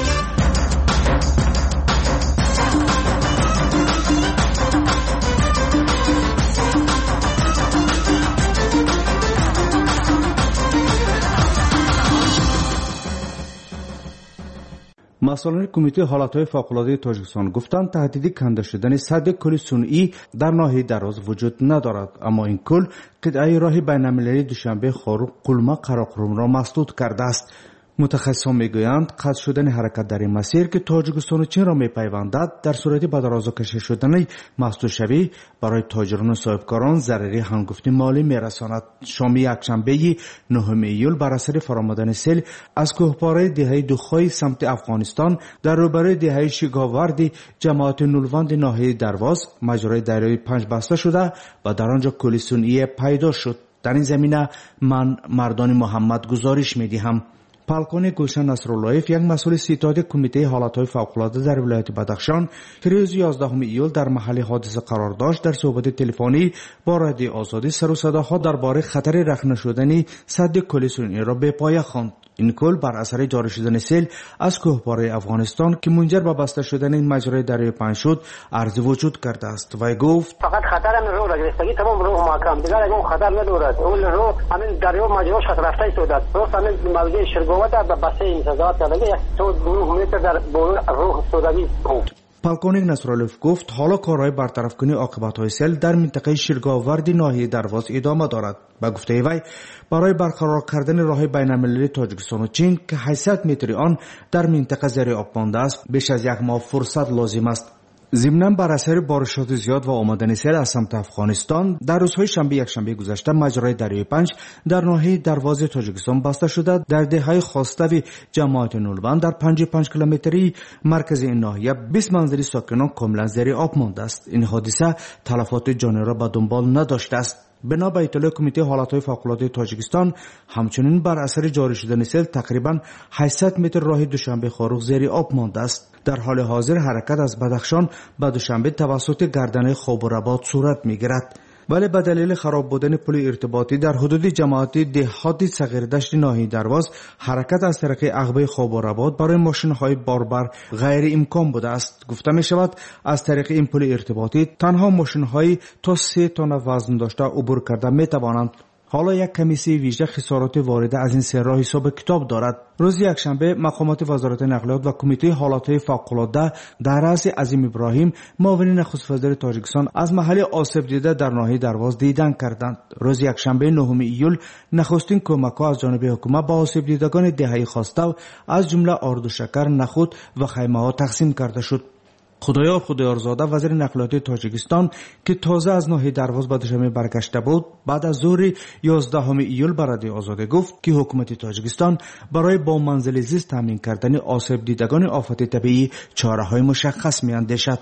[SPEAKER 5] مسئولان کمیته حالتهای فوق‌العاده تاجیکستان گفتند تهدید کنده شدن سد کل صنعی در ناحیه دراز وجود ندارد، اما این کل قطعه راه بین‌المللی دوشنبه خاروق قلمه قراقرم را مسدود کرده است. متخصصان میگویند قطع شدن حرکت در این مسیر که تاجیکستان و چین را میپیوندد در صورت به درازا کشیده شدن مسدود شوی برای تاجران و صاحبکاران ضرری هنگفتی مالی میرساند. شام یکشنبه 9 ایول بر اثر فرامدن سیل از کوهپاره دهه دوخای سمت افغانستان در روبروی دهه شگاوردی جماعت نولوند ناحیه درواز مجرای دریایی 5 بسته شده و در آنجا کلی صنعی پیدا شد. در این زمینه من مردان محمد گزارش میدهم. پالکون گلشن نصراللهیف یک مسئول ستاد کمیته حالتهای فوق‌العاده در ولایت بدخشان که روز 11 ایول در محل حادثه قرار داشت در صحبت تلفنی با رادیو آزادی سر و صداها درباره خطر رخنه شدن سد کل صنعی را به پایه خواند. این کل بر اثر جاری شدن سیل از کوهپاره افغانستان که منجر به بسته شدن این مجرای دریای 5 شد عرض وجود کرده است و گفت
[SPEAKER 20] فقط خطر همین رو گرفتگی تمام رو محکم دیگر اون خطر ندارد. اون رو همین دریا مجراش رفته شده است. درست همین موضوع شرگوات به بسته این سزاوات کردگی 109 متر در برون روح سوداوی بود.
[SPEAKER 5] پالکونیک نصراللهیف گفت حالا کارهای برطرف کنی عاقبت‌های سیل در منطقه شیرگاوردی ناحیه درواز ادامه دارد. با گفته وی برای برقرار کردن راه بین‌المللی تاجیکستان و چین که 800 متری آن در منطقه زیر آب مانده است بیش از یک ماه فرصت لازم است. ضمناً بر اثر بارشات زیاد و آمدن سیل از سمت افغانستان در روزهای شنبه یکشنبه گذشته مجرای دریای 5 در ناحیه درواز تاجیکستان بسته شده. در دههای خواستوی جماعت نولوند در 55 کیلومتری مرکز این ناحیه 20 منزل ساکنان کاملا زیر آب مانده است. این حادثه تلفات جانی را به دنبال نداشته است. بنا به اطلاع کمیته حالتهای فوق‌العاده تاجیکستان همچنین بر اثر جاری شدن سیل تقریبا 800 متر راه دوشنبه خاروق زیر آب مانده است. در حال حاضر حرکت از بدخشان به دوشنبه توسط گردنه خوبرآباد صورت می‌گیرد، ولی به دلیل خراب بودن پل ارتباطی در حدود جماعت دهات صغیردشت ناحیه درواز حرکت از طریق عقبه خوبرآباد برای ماشین‌های باربر غیر امکان بوده است. گفته می‌شود از طریق این پل ارتباطی تنها ماشین‌های تا 3 تن وزن داشته عبور کرده می‌توانند. حالا یک کمیسیون ویژه خسارات وارده از این سه راه حساب کتاب دارد. روز یکشنبه مقامات وزارت نقلیات و کمیته حالتهای فوق‌العاده در رأس عظیم ابراهیم معاون نخست وزیر تاجیکستان از محل آسیب دیده در ناحیه درواز دیدن کردند. روز یکشنبه 9 ایول نخستین کمک‌ها از جانب حکومت به آسیب دیدگان دهه خواستو از جمله آرد و شکر، نخود و خیمه‌ها تقسیم کرده شد. خدایارزاده وزیر نقلیات تاجیکستان که تازه از ناحیه درواز به دوشنبه برگشته بود بعد از ظهر 11 ایول به رادیو آزادی گفت که حکومت تاجیکستان برای با منزل زیست تامین کردن آسیب دیدگان آفت طبیعی چاره‌های مشخص می‌اندیشد.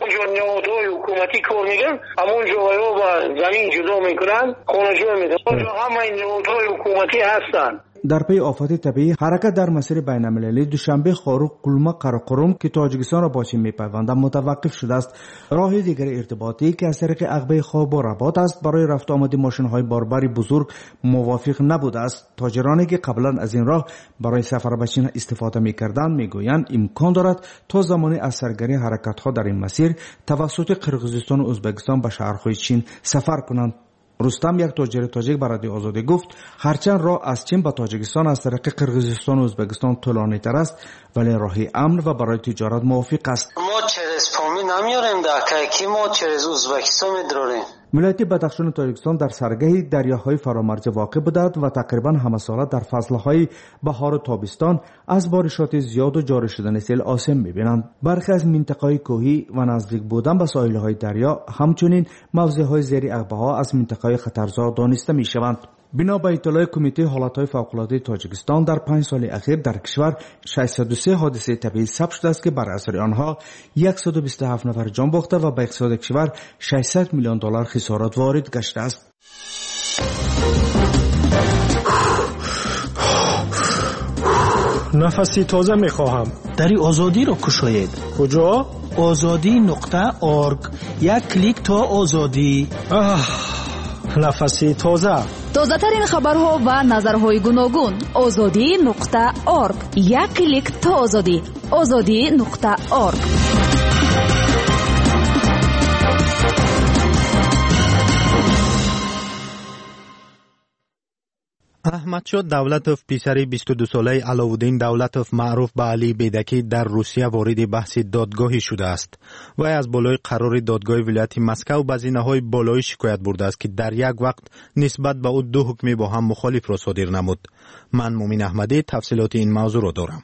[SPEAKER 20] حکومتی کار میگن همون جاها با زمین جدا میکنن خانجو میدن. همه این نهادهای حکومتی هستن.
[SPEAKER 21] در پی آفات طبیعی حرکت در مسیر بین‌المللی دوشنبه خاروق قلمه قراقرم که تاجیکستان را با چین می‌پیوندد متوقف شده است. راه دیگر ارتباطی که از طریق عقبه خواب و رباط است برای رفت آمد ماشین‌های باربر بزرگ موافق نبوده است. تاجرانی که قبلا از این راه برای سفر به چین استفاده می‌کردند می‌گویند امکان دارد تا زمانی از سرگیری حرکت‌ها در این مسیر توسط قرقیزستان و ازبکستان به شهرهای چین سفر کنند. رستم یک تاجر تاجیک به رادیو آزادی گفت هرچند راه از چین به تاجیکستان از طریق قرقیزستان و ازبکستان طولانی‌تر است ولی راهی امن و برای تجارت موافق است.
[SPEAKER 22] ما چرز پامی نمیاریم که ما چرز ازبکستان می‌داریم.
[SPEAKER 21] ولایت بدخشان و تاجیکستان در سرگه دریاهای فرامرز واقع بودند و تقریبا همه ساله در فصلهای بهار و تابستان از بارشات زیاد و جاری شدن سیل آسیب می‌بینند. برخی از مناطق‌های کوهی و نزدیک بودن به ساحل‌های دریا همچنین موضع‌های زیر عقبه‌ها از مناطق‌های خطرزا دانسته می‌شوند. بنا به اطلاع کمیته حالت‌های فوق‌العاده تاجیکستان در 5 سال اخیر در کشور 603 حادثه طبیعی ثبت شده است که بر اثر آنها 127 نفر جان باخته و به اقتصاد کشور 600 میلیون دلار خسارات وارد گشته است.
[SPEAKER 17] نفسی تازه می‌خواهم.
[SPEAKER 23] دری آزادی را کشاید.
[SPEAKER 17] کجا؟
[SPEAKER 23] azadi.org. یک کلیک تا آزادی.
[SPEAKER 17] نفسی تازه.
[SPEAKER 16] تازه‌ترین خبرها و نظرهای گوناگون. azadi.org. یک کلیک تا آزادی. azadi.org.
[SPEAKER 8] احمدشاه دولتوف پسر 22 ساله علاءالدین دولتوف معروف به علی بیدکی در روسیه وارد بحث دادگاهی شده است. وی از بالای قرار دادگاه ولایت مسکو به زینه‌های بالایی شکایت برده است که در یک وقت نسبت به او دو حکم با هم مخالف را صادر نمود. من مومن احمدی تفصیلات این موضوع را دارم.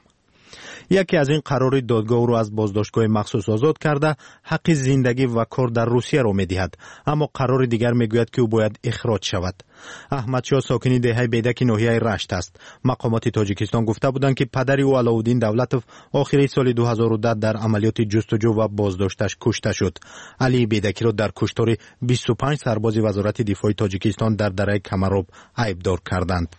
[SPEAKER 8] یکی از این قرار دادگاه رو از بازداشتگاه مخصوص آزاد کرده حق زندگی و کار در روسیه را می‌دهد، اما قرار دیگر میگوید که او باید اخراج شود. احمدشاه ساکن دهه بیدک ناحیه رشت است. مقامات تاجیکستان گفته بودند که پدر او علاءالدین دولتوف آخر سال 2010 در عملیات جستجو و بازداشتش کشته شد. علی بیدکی را در کشتار 25 سرباز وزارت دفاع تاجیکستان در دره کمراب عیبدار کردند.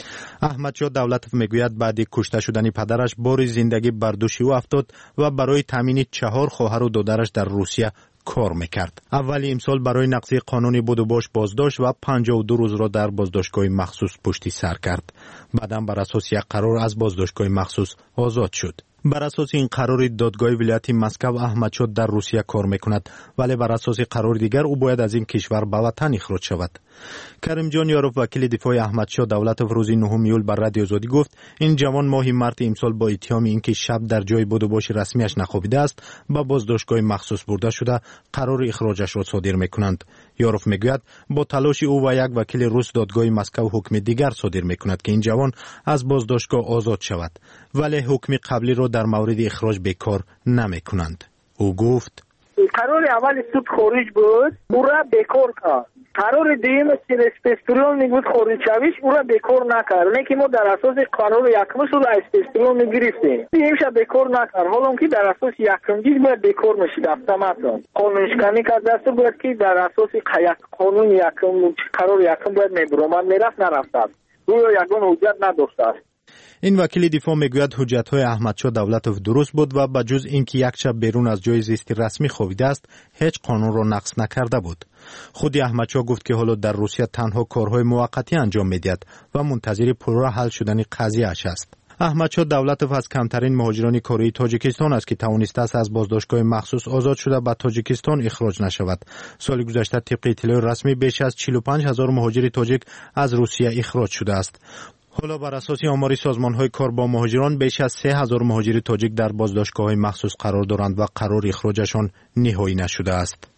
[SPEAKER 8] احمدشاه دولتوف میگوید بعد کشته شدن پدرش بار زندگی بر دوش او افتاد و برای تامین 4 خواهر و دادرش در روسیه کار میکرد. اول امسال برای نقض قانون بود و باش بازداشت و 52 روز را در بازداشتگاه مخصوص پشت سر کرد. بعداً بر اساس یک قرار از بازداشتگاه مخصوص آزاد شد. بر اساس این قرار دادگاه ولایت مسکو احمدشاه در روسیه کار میکند، ولی بر اساس قرار دیگر او باید از این کشور به وطن اخراج شود. کریم جان یاروف وکیل دفاع احمدشاه دولتوف روز 9 یول بر رادیو آزادی گفت این جوان ماه مارس امسال با اتهام اینکه شب در جای بود و باش رسمیش نخوابیده است با بازداشتگاه مخصوص برده شده قرار اخراجش را صادر میکنند. یاروف میگوید با تلاش او و یک وکیل روس دادگاه مسکو حکم دیگر صادر میکند که این جوان از بازداشتگاه آزاد شود، ولی حکم قبلی را در مورد اخراج بیکار نمیکنند. او گفت
[SPEAKER 24] قرار اول سود خارج بود، او را بیکار کرد. قرار دیم اسپستریون میگود خارج شویش، او را بیکار نکرد. نه که ما در اساس قرار یکم سود اسپستریون میگرفتیم، این شب بیکار نکرد. حالا که در اساس یکم چیز باید بیکار میشید автоматом. قانونشکنی که دست بود که در اساس قانون یکم قرار یکم باید میبرد میرفت نرفت. او یگان حجت نداشته است.
[SPEAKER 8] این وکیل دفاع میگوید حجت‌های احمدشاه دولتوف درست بود و به جز اینکه یک شب بیرون از جای زیستی رسمی خوابیده است هیچ قانون را نقض نکرده بود. خود احمدشاه گفت که حالا در روسیه تنها کارهای موقتی انجام میدهد و منتظر پرراه حل شدن قضیه‌اش است. احمدشاه دولتوف از کمترین مهاجران کره تاجیکستان است که توانسته است از بازداشتگاه مخصوص آزاد شده به تاجیکستان اخراج نشود. سال گذشته طبق اطلاع رسمی بیش از 45000 مهاجر تاجیک از روسیه اخراج شده است. حالا بر اساس آمار سازمان‌های کار با مهاجران بیش از 3000 مهاجر تاجیک در بازداشتگاه‌های مخصوص قرار دارند و قرار اخراجشان نهایی نشده است.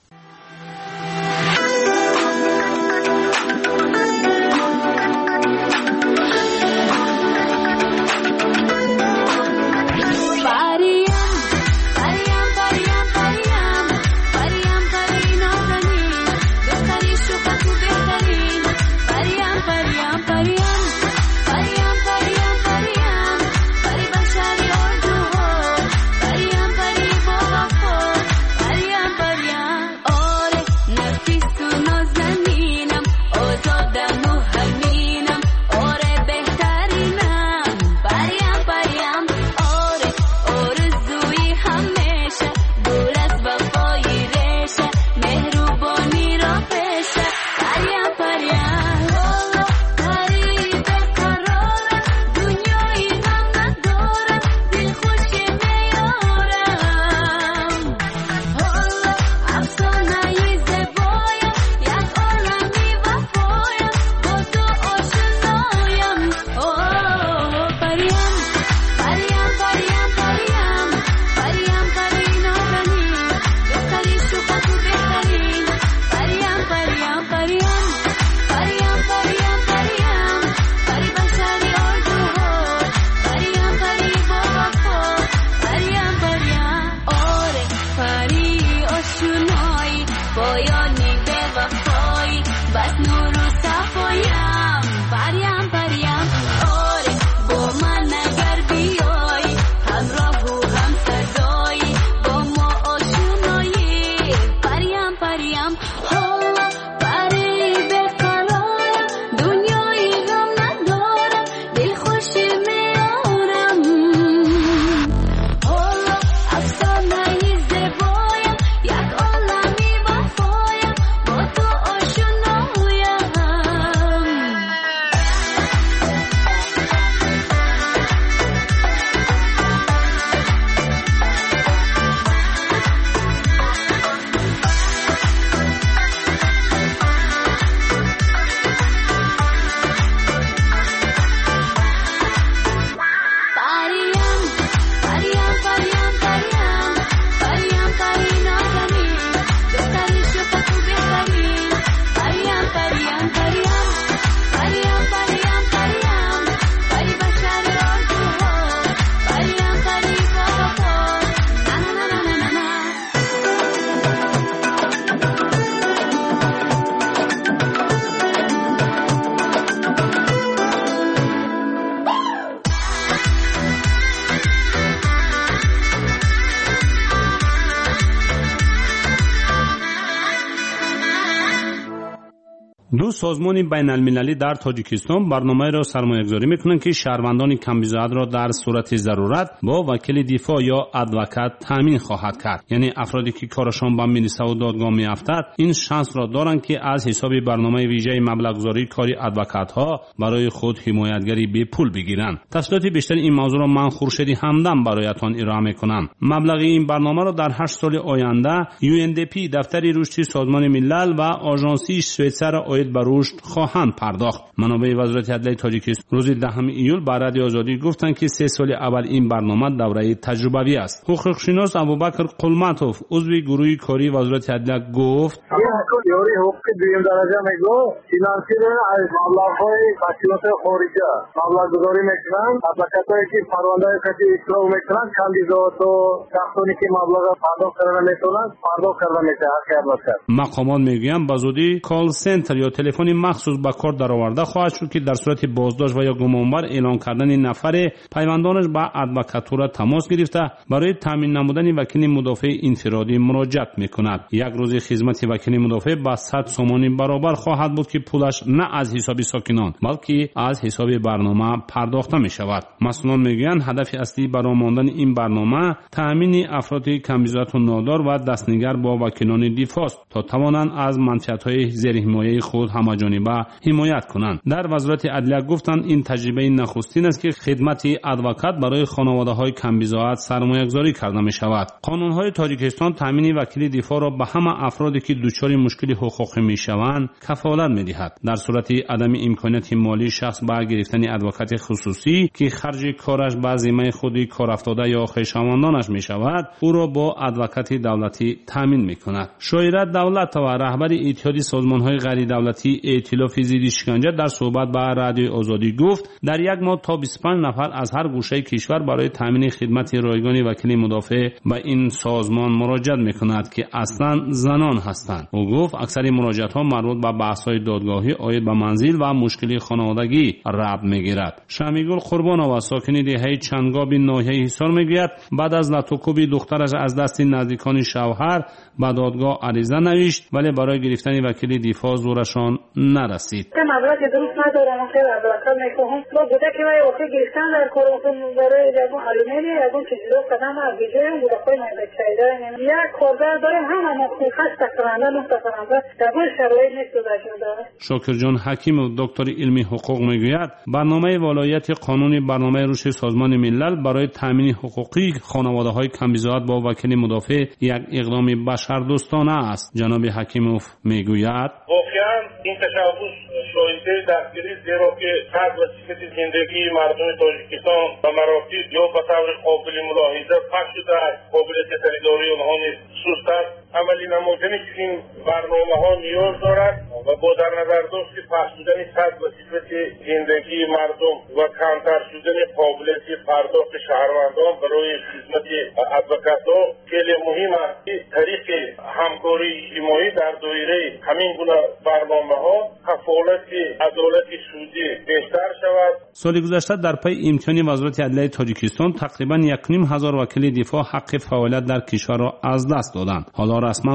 [SPEAKER 2] دو سازمان بین المللی در تاجیکستان برنامه را سرمایه‌گذاری می‌کنند که شهروندان کم‌بی‌زاد را در صورت ضرورت با وکیل دفاع یا ادوکات تامین خواهد کرد. یعنی افرادی که کارشان به مجلس و دادگاه می‌افتد این شانس را دارند که از حساب برنامه ویژه مبلغ‌گذاری کاری ادوکات‌ها برای خود حمایتگری به پول بگیرند. تفصیلات بیشتر این موضوع را من خورشید همدم برایتان ارائه می‌کنم. مبلغ این برنامه را در 8 سال آینده UNDP دفتر رشد سازمان ملل و آژانسی شویسر عاید به رشد خواهند پرداخت. منابع وزارت عدلیه تاجیکستان روز 10 ایول به رادیو آزادی گفتند که 3 سال اول این برنامه دوره تجربوی است. حقوقشناس ابوبکر قلمتوف عضو گروه کاری وزارت عدلیه گفت
[SPEAKER 24] تئوری حقوق دویم درجه میگه فینانسیر از مبلغ‌های تشکیلات خارجی مبلغ‌گذاری میکنن. ادوکاتایی که پرونده کسی اصلاح میکنن کاندیدات و شخصانی که مبلغ پرداخت کردن میتونن پرداخت کردن میشه حق ادوکات.
[SPEAKER 2] مقامات میگویند به زودی کال سنتر یا تلفن مخصوص به کار درآورده خواهد شد که در صورت بازداشت و یا گمانبر اعلان کردن نفر پیوندانش به ادوکاتورا تماس گرفته برای تامین نمودن وکیل مدافع انفرادی مراجعت میکند. یک روز خدمت وکیل مدافع با 100 سومانی برابر خواهد بود که پولش نه از حساب ساکنان بلکه از حساب برنامه پرداخته می شود. مسئولان میگویند هدف اصلی برای ماندن این برنامه تامین افراد کم‌بی‌ذات و نادار و دستنگر با وکیلان دفاع است تا توانند از منفعت‌های زیر حمایه خود همه‌جانبه حمایت کنند. در وزارت عدلیه گفتند این تجربه نخستین است که خدمت ادوکات برای خانواده‌های کم‌بی‌ذات سرمایه‌گذاری کرده می شود. قانون‌های تاجیکستان تامین وکیل دفاع را به همه افرادی که دچار مشکل حقوقی میشوند کفالت میدهد. در صورت عدم امکانیت مالی شخص به گرفتن ادوکات خصوصی که خرج کارش به ذمه خود کارافتاده یا خویشاوندانش میشود او را با ادوکات دولتی تامین میکند. شاعره دولت و رهبر اتحادیه سازمان‌های غیر دولتی ائتلاف ضد شکنجه در صحبت با رادیو آزادی گفت در یک ماه تا 25 نفر از هر گوشه کشور برای تامین خدمت رایگان وکیل مدافع به این سازمان مراجعت میکند که اصلا زنان هستند. او گفت اکثر مراجعات ها مربوط به بحث های دادگاهی عاید به منزل و مشکلی خانوادگی ربط میگیرد. شمیگل قربانова ساکن دهه چنگاب ناحیه حصار میگوید بعد از لطوکوب دخترش از دست نزدیکان شوهر به دادگاه عریضه نوشت ولی برای گرفتن وکیل دفاع زورشان نرسید.
[SPEAKER 24] مبلغ درست ندارم خیلی ادوکات میخوام با بوده که من وقتی گرفتن در کارم برای یگو علومه یگو چیزا قدم از ویژه بوده خیلی نمی‌چایده یک کاربر داریم همه مخصوص تقرانده مستقرانده در شرایط نیست شده.
[SPEAKER 2] شاکر جان حکیم و دکتر علمی حقوق میگوید برنامه ولایت قانونی برنامه رشد سازمان ملل برای تامین حقوقی خانواده‌های کم‌بی‌ذات با وکیل مدافع یک اقدام بشردوستانه است. جناب حکیموف میگوید
[SPEAKER 19] واقعا این تشبث شایسته دستگیری زیرا که طرز و صفت زندگی مردم تاجیکستان و مراتب یا به طور قابل ملاحظه پخش شده است. قابلیت خریداری آنها نیز سست است. عملی نمودنی که این برنامه ها نیاز دارد و با در نظر داشت که پخش شدن طرز و صفت زندگی مردم و کمتر شدن قابلیت پرداخت شهروندان برای خدمت ادوکات‌ها خیلی مهم است که طریق همکاری اجتماعی در دایره همین گونه برنامه‌ها کفالت عدالت سودی بهتر شود.
[SPEAKER 2] سال گذشته در پی امتحان وزارت عدلیه تاجیکستان تقریبا 1.5 وکیل دفاع حق فعالیت در کشور را از دست دادند. حالا رسما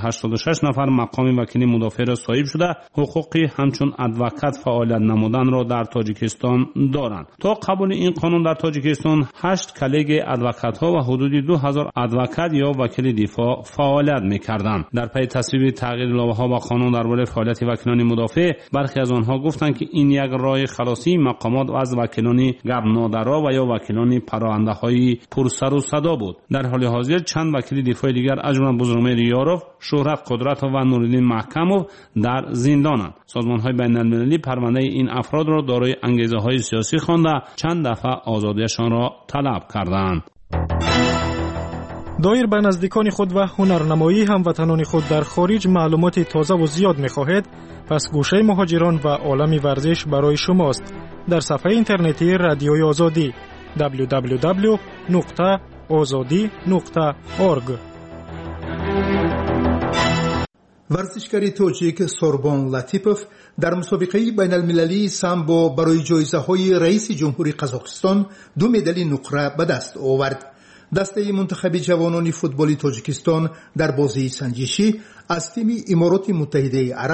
[SPEAKER 2] 586 نفر مقام وکیل مدافع را صاحب شده حقوقی همچون ادوکات فعالیت نمودن را در تاجیکستان دارند. تا قبول این قانون در تاجیکستان 8 کلیگ ادوکات‌ها و حدود 2000 ادوکات یا وکیل دفاع فعالیت می‌کردند. در پی تصویب تغییر لایحه‌ها و قانون درباره فعالیت وکیلان مدافع برخی از آنها گفتند که این یک راه خلاصی مقامات از وکیلان گبنادرا و یا وکیلان پرانده‌های پرسر و صدا بود. در حال حاضر چند وکیل دفاع دیگر از جمله بزرگمیر یاروف، شهرت قدرت و نورالدین محکموف در زندانند. سازمان‌های بین‌المللی پرونده این افراد را دارای انگیزه‌های سیاسی خوانده چند دفعه آزادیشان را طلب کردند.
[SPEAKER 17] دایر به نزدیکان خود و هنرنمایی هموطنان خود در خارج معلومات تازه و زیاد می‌خواهید، پس گوشه مهاجران و عالم ورزش برای شماست. در صفحه اینترنتی رادیوی آزادی www.azadi.org.
[SPEAKER 4] ورزشکار تاجیک سوربون لاتیپوف در مسابقه بین المللی سامبو برای جایزه های رئیس جمهوری قزاقستان 2 مدال نقره به دست آورد. دسته منتخب جوانان فوتبال تاجیکستان در بازی سنجشی از تیم امارات متحده عرب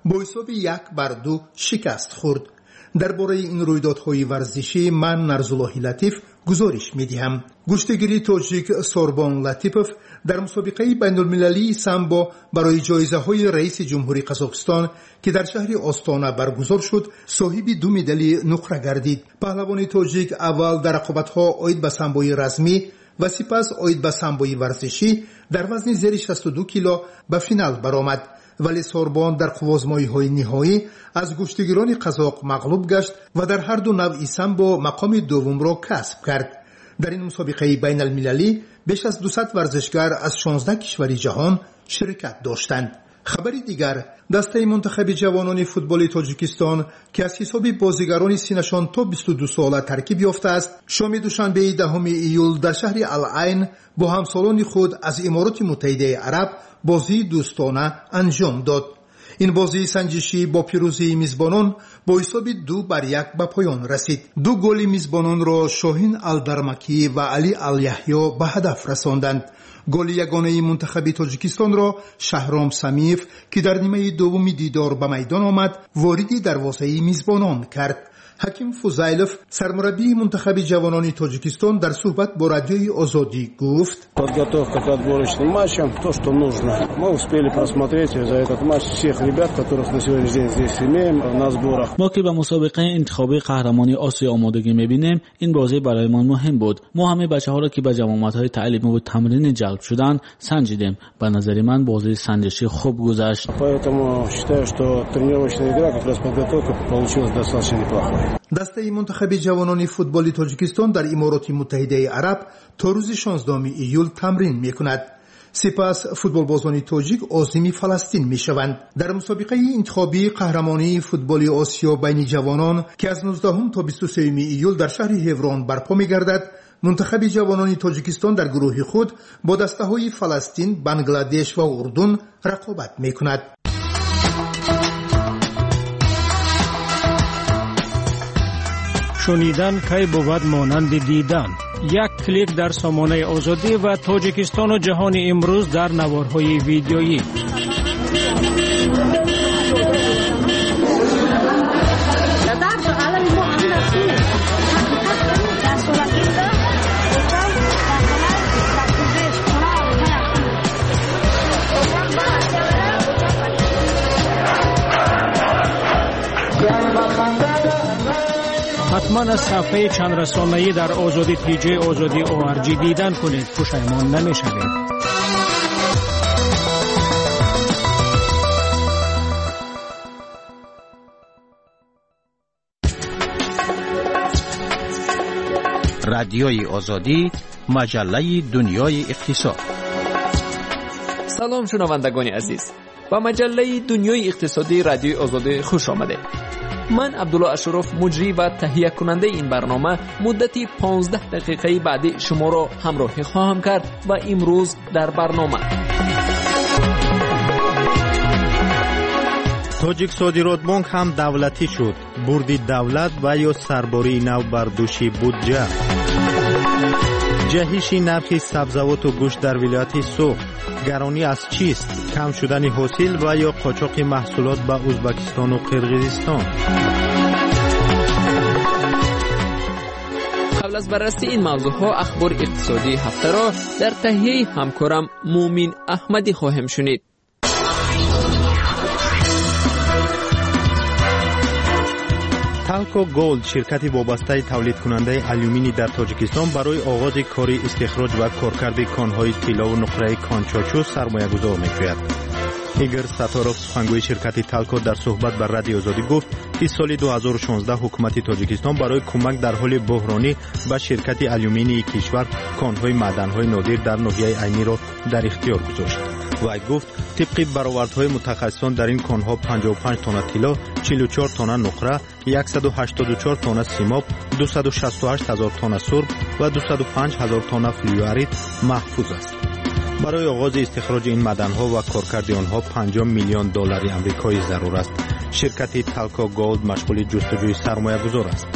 [SPEAKER 4] با حساب 1-2 شکست خورد. درباره این رویدادهای ورزشی من نرزاللهی لطیف گزارش می‌دهم. گشتگیری تاجیک سوربون لطیپوف در مسابقه بین‌المللی سامبو برای جایزه‌های رئیس جمهوری قزاقستان که در شهر آستانه برگزار شد صاحب 2 مدال نقره گردید. پهلوان تاجیک اول در رقابت‌ها عاید به سامبوی رزمی و سپس عاید به سامبوی ورزشی در وزن زیر 62 کیلو به فینال برآمد. ولی سوربون در قوازمایی‌های نهایی از گشتگیران قزاق مغلوب گشت و در هر دو نوع سامبو مقام دوم را کسب کرد. در این مسابقه بین المللی بیش از 200 ورزشکار از 16 کشور جهان شرکت داشتند. خبری دیگر، دسته منتخب جوانان فوتبال تاجیکستان که از حساب بازیگران سنشان تا 22 ساله ترکیب یافته است، شام دوشنبه 10 ایول در شهر العین با همسالان خود از امارات متحده عرب بازی دوستانه انجام داد. این بازی سنجشی با پیروزی میزبانان با حساب 2-1 به پایان رسید. 2 گل میزبانان را شاهین الدرمکی و علی الیحیی به هدف رساندند. گل یگانه منتخب تاجیکستان را شهرام سمیف که در نیمه دوم دیدار به میدان آمد وارد دروازه میزبانان کرد. حکیم فوزایلوف سرمربی منتخب جوانان تاجیکستان در صحبت با رادیوی آزادی گفت:
[SPEAKER 6] Подготовка к отборочным матчам то, что нужно. Мы успели просмотреть за этот матч всех ребят, которых на сегодняшний день здесь имеем на сборах.
[SPEAKER 15] ما که به مسابقه انتخابی قهرمانی آسیا آمادگی می‌بینیم، این بازی برایمان مهم بود. ما همه بچه‌ها را که به جمعیت‌های تعلیمی و تمرین جلب شدند سنجیدیم. به نظر من بازی سنجشی خوب گذشت.
[SPEAKER 6] Поэтому считаю, что тренировочная игра, как раз подготовка получилась достаточно неплохой.
[SPEAKER 4] دسته منتخب جوانان فوتبال تاجیکستان در امارات متحده عرب تا روز 16 ایول تمرین می‌کند. سپس فوتبال بازان تاجیک عازم فلسطین می‌شوند. در مسابقه انتخابی قهرمانی فوتبال آسیا بین جوانان که از 19 تا 23 ایول در شهر هفران برپا می‌گردد، منتخب جوانان تاجیکستان در گروه خود با دسته‌های فلسطین، بنگلادش و اردن رقابت می‌کند.
[SPEAKER 17] شنیدن کی بود مانند دیدن. یک کلیک در سامانه آزادی و تاجیکستان و جهان امروز در نوارهای ویدیویی. حتما از صفحه چند رسانه‌ای در آزادی پیج آزادی ORG دیدن کنید. پشیمان نمی‌شوید.
[SPEAKER 5] رادیوی آزادی، مجله دنیای اقتصاد.
[SPEAKER 7] سلام شنوندگان عزیز. با مجله دنیای اقتصادی رادیوی آزادی خوش آمده. من عبدالله اشرف مجری و تهیه کننده این برنامه مدتی 15 دقیقه بعدی شما را همراهی خواهم کرد و امروز در برنامه
[SPEAKER 8] تاجیک صادرات بانک هم دولتی شد. بردی دولت و یا سرباری نو بر دوش بودجه. جهش نرخ سبزیجات و گوشت در ولایت سوخت. گرانی از چیست؟ کم شدن حاصل و یا قاچاق محصولات به ازبکستان و قرقیزستان.
[SPEAKER 7] قبل از بررسی این موضوعها اخبار اقتصادی هفته را در تهیه همکارم مومین احمدی خواهم شنید.
[SPEAKER 8] تالکو گولد شرکتی وابسته تولید کننده آلومینی در تاجیکستان برای آغاز کار استخراج و کارکرد کانهای طلا و نقره کانچاچو سرمایه گذار می‌شود. ایگر ستاروف سخنگوی شرکت تالکو در صحبت با رادیو آزادی گفت که سال 2016 حکومت تاجیکستان برای کمک در حال بحرانی به شرکت آلومینی کشور کانهای معدن‌های نادر در ناحیه عینی را در اختیار گذاشت. و گفت طبق برآوردهای متخصصان در این کانها 55 تن طلا، 44 تن نقره، 184 تن سیماب، 268,000 تن سرب و 205,000 تن فلوریت محفوظ است. برای آغاز استخراج این معدن‌ها و کارکرد آنها 50 میلیون دلار آمریکایی ضرور است. شرکت تالکو گولد مشغول جستجوی سرمایه‌گذار است.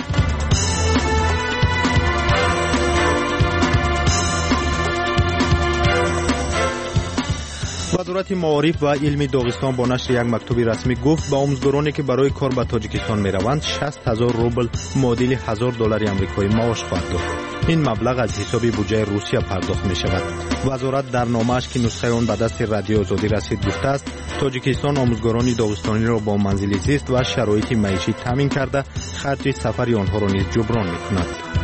[SPEAKER 8] و وزارت معارف و علم داغستان با نشر یک مکتوب رسمی گفت به آموزگارانی که برای کار به تاجیکستان میروند 60,000 روبل معادل $1,000 آمریکایی معاش خواهد داد. این مبلغ از حساب بودجه روسیه پرداخت می شود. وزارت در نامه‌اش که نسخه آن به دست رادیو آزادی رسید گفته است تاجیکستان آموزگاران داغستانی را با منزل زیست و شرایط معیشی تامین کرده خرج سفر آنها را نیز جبران می‌کند.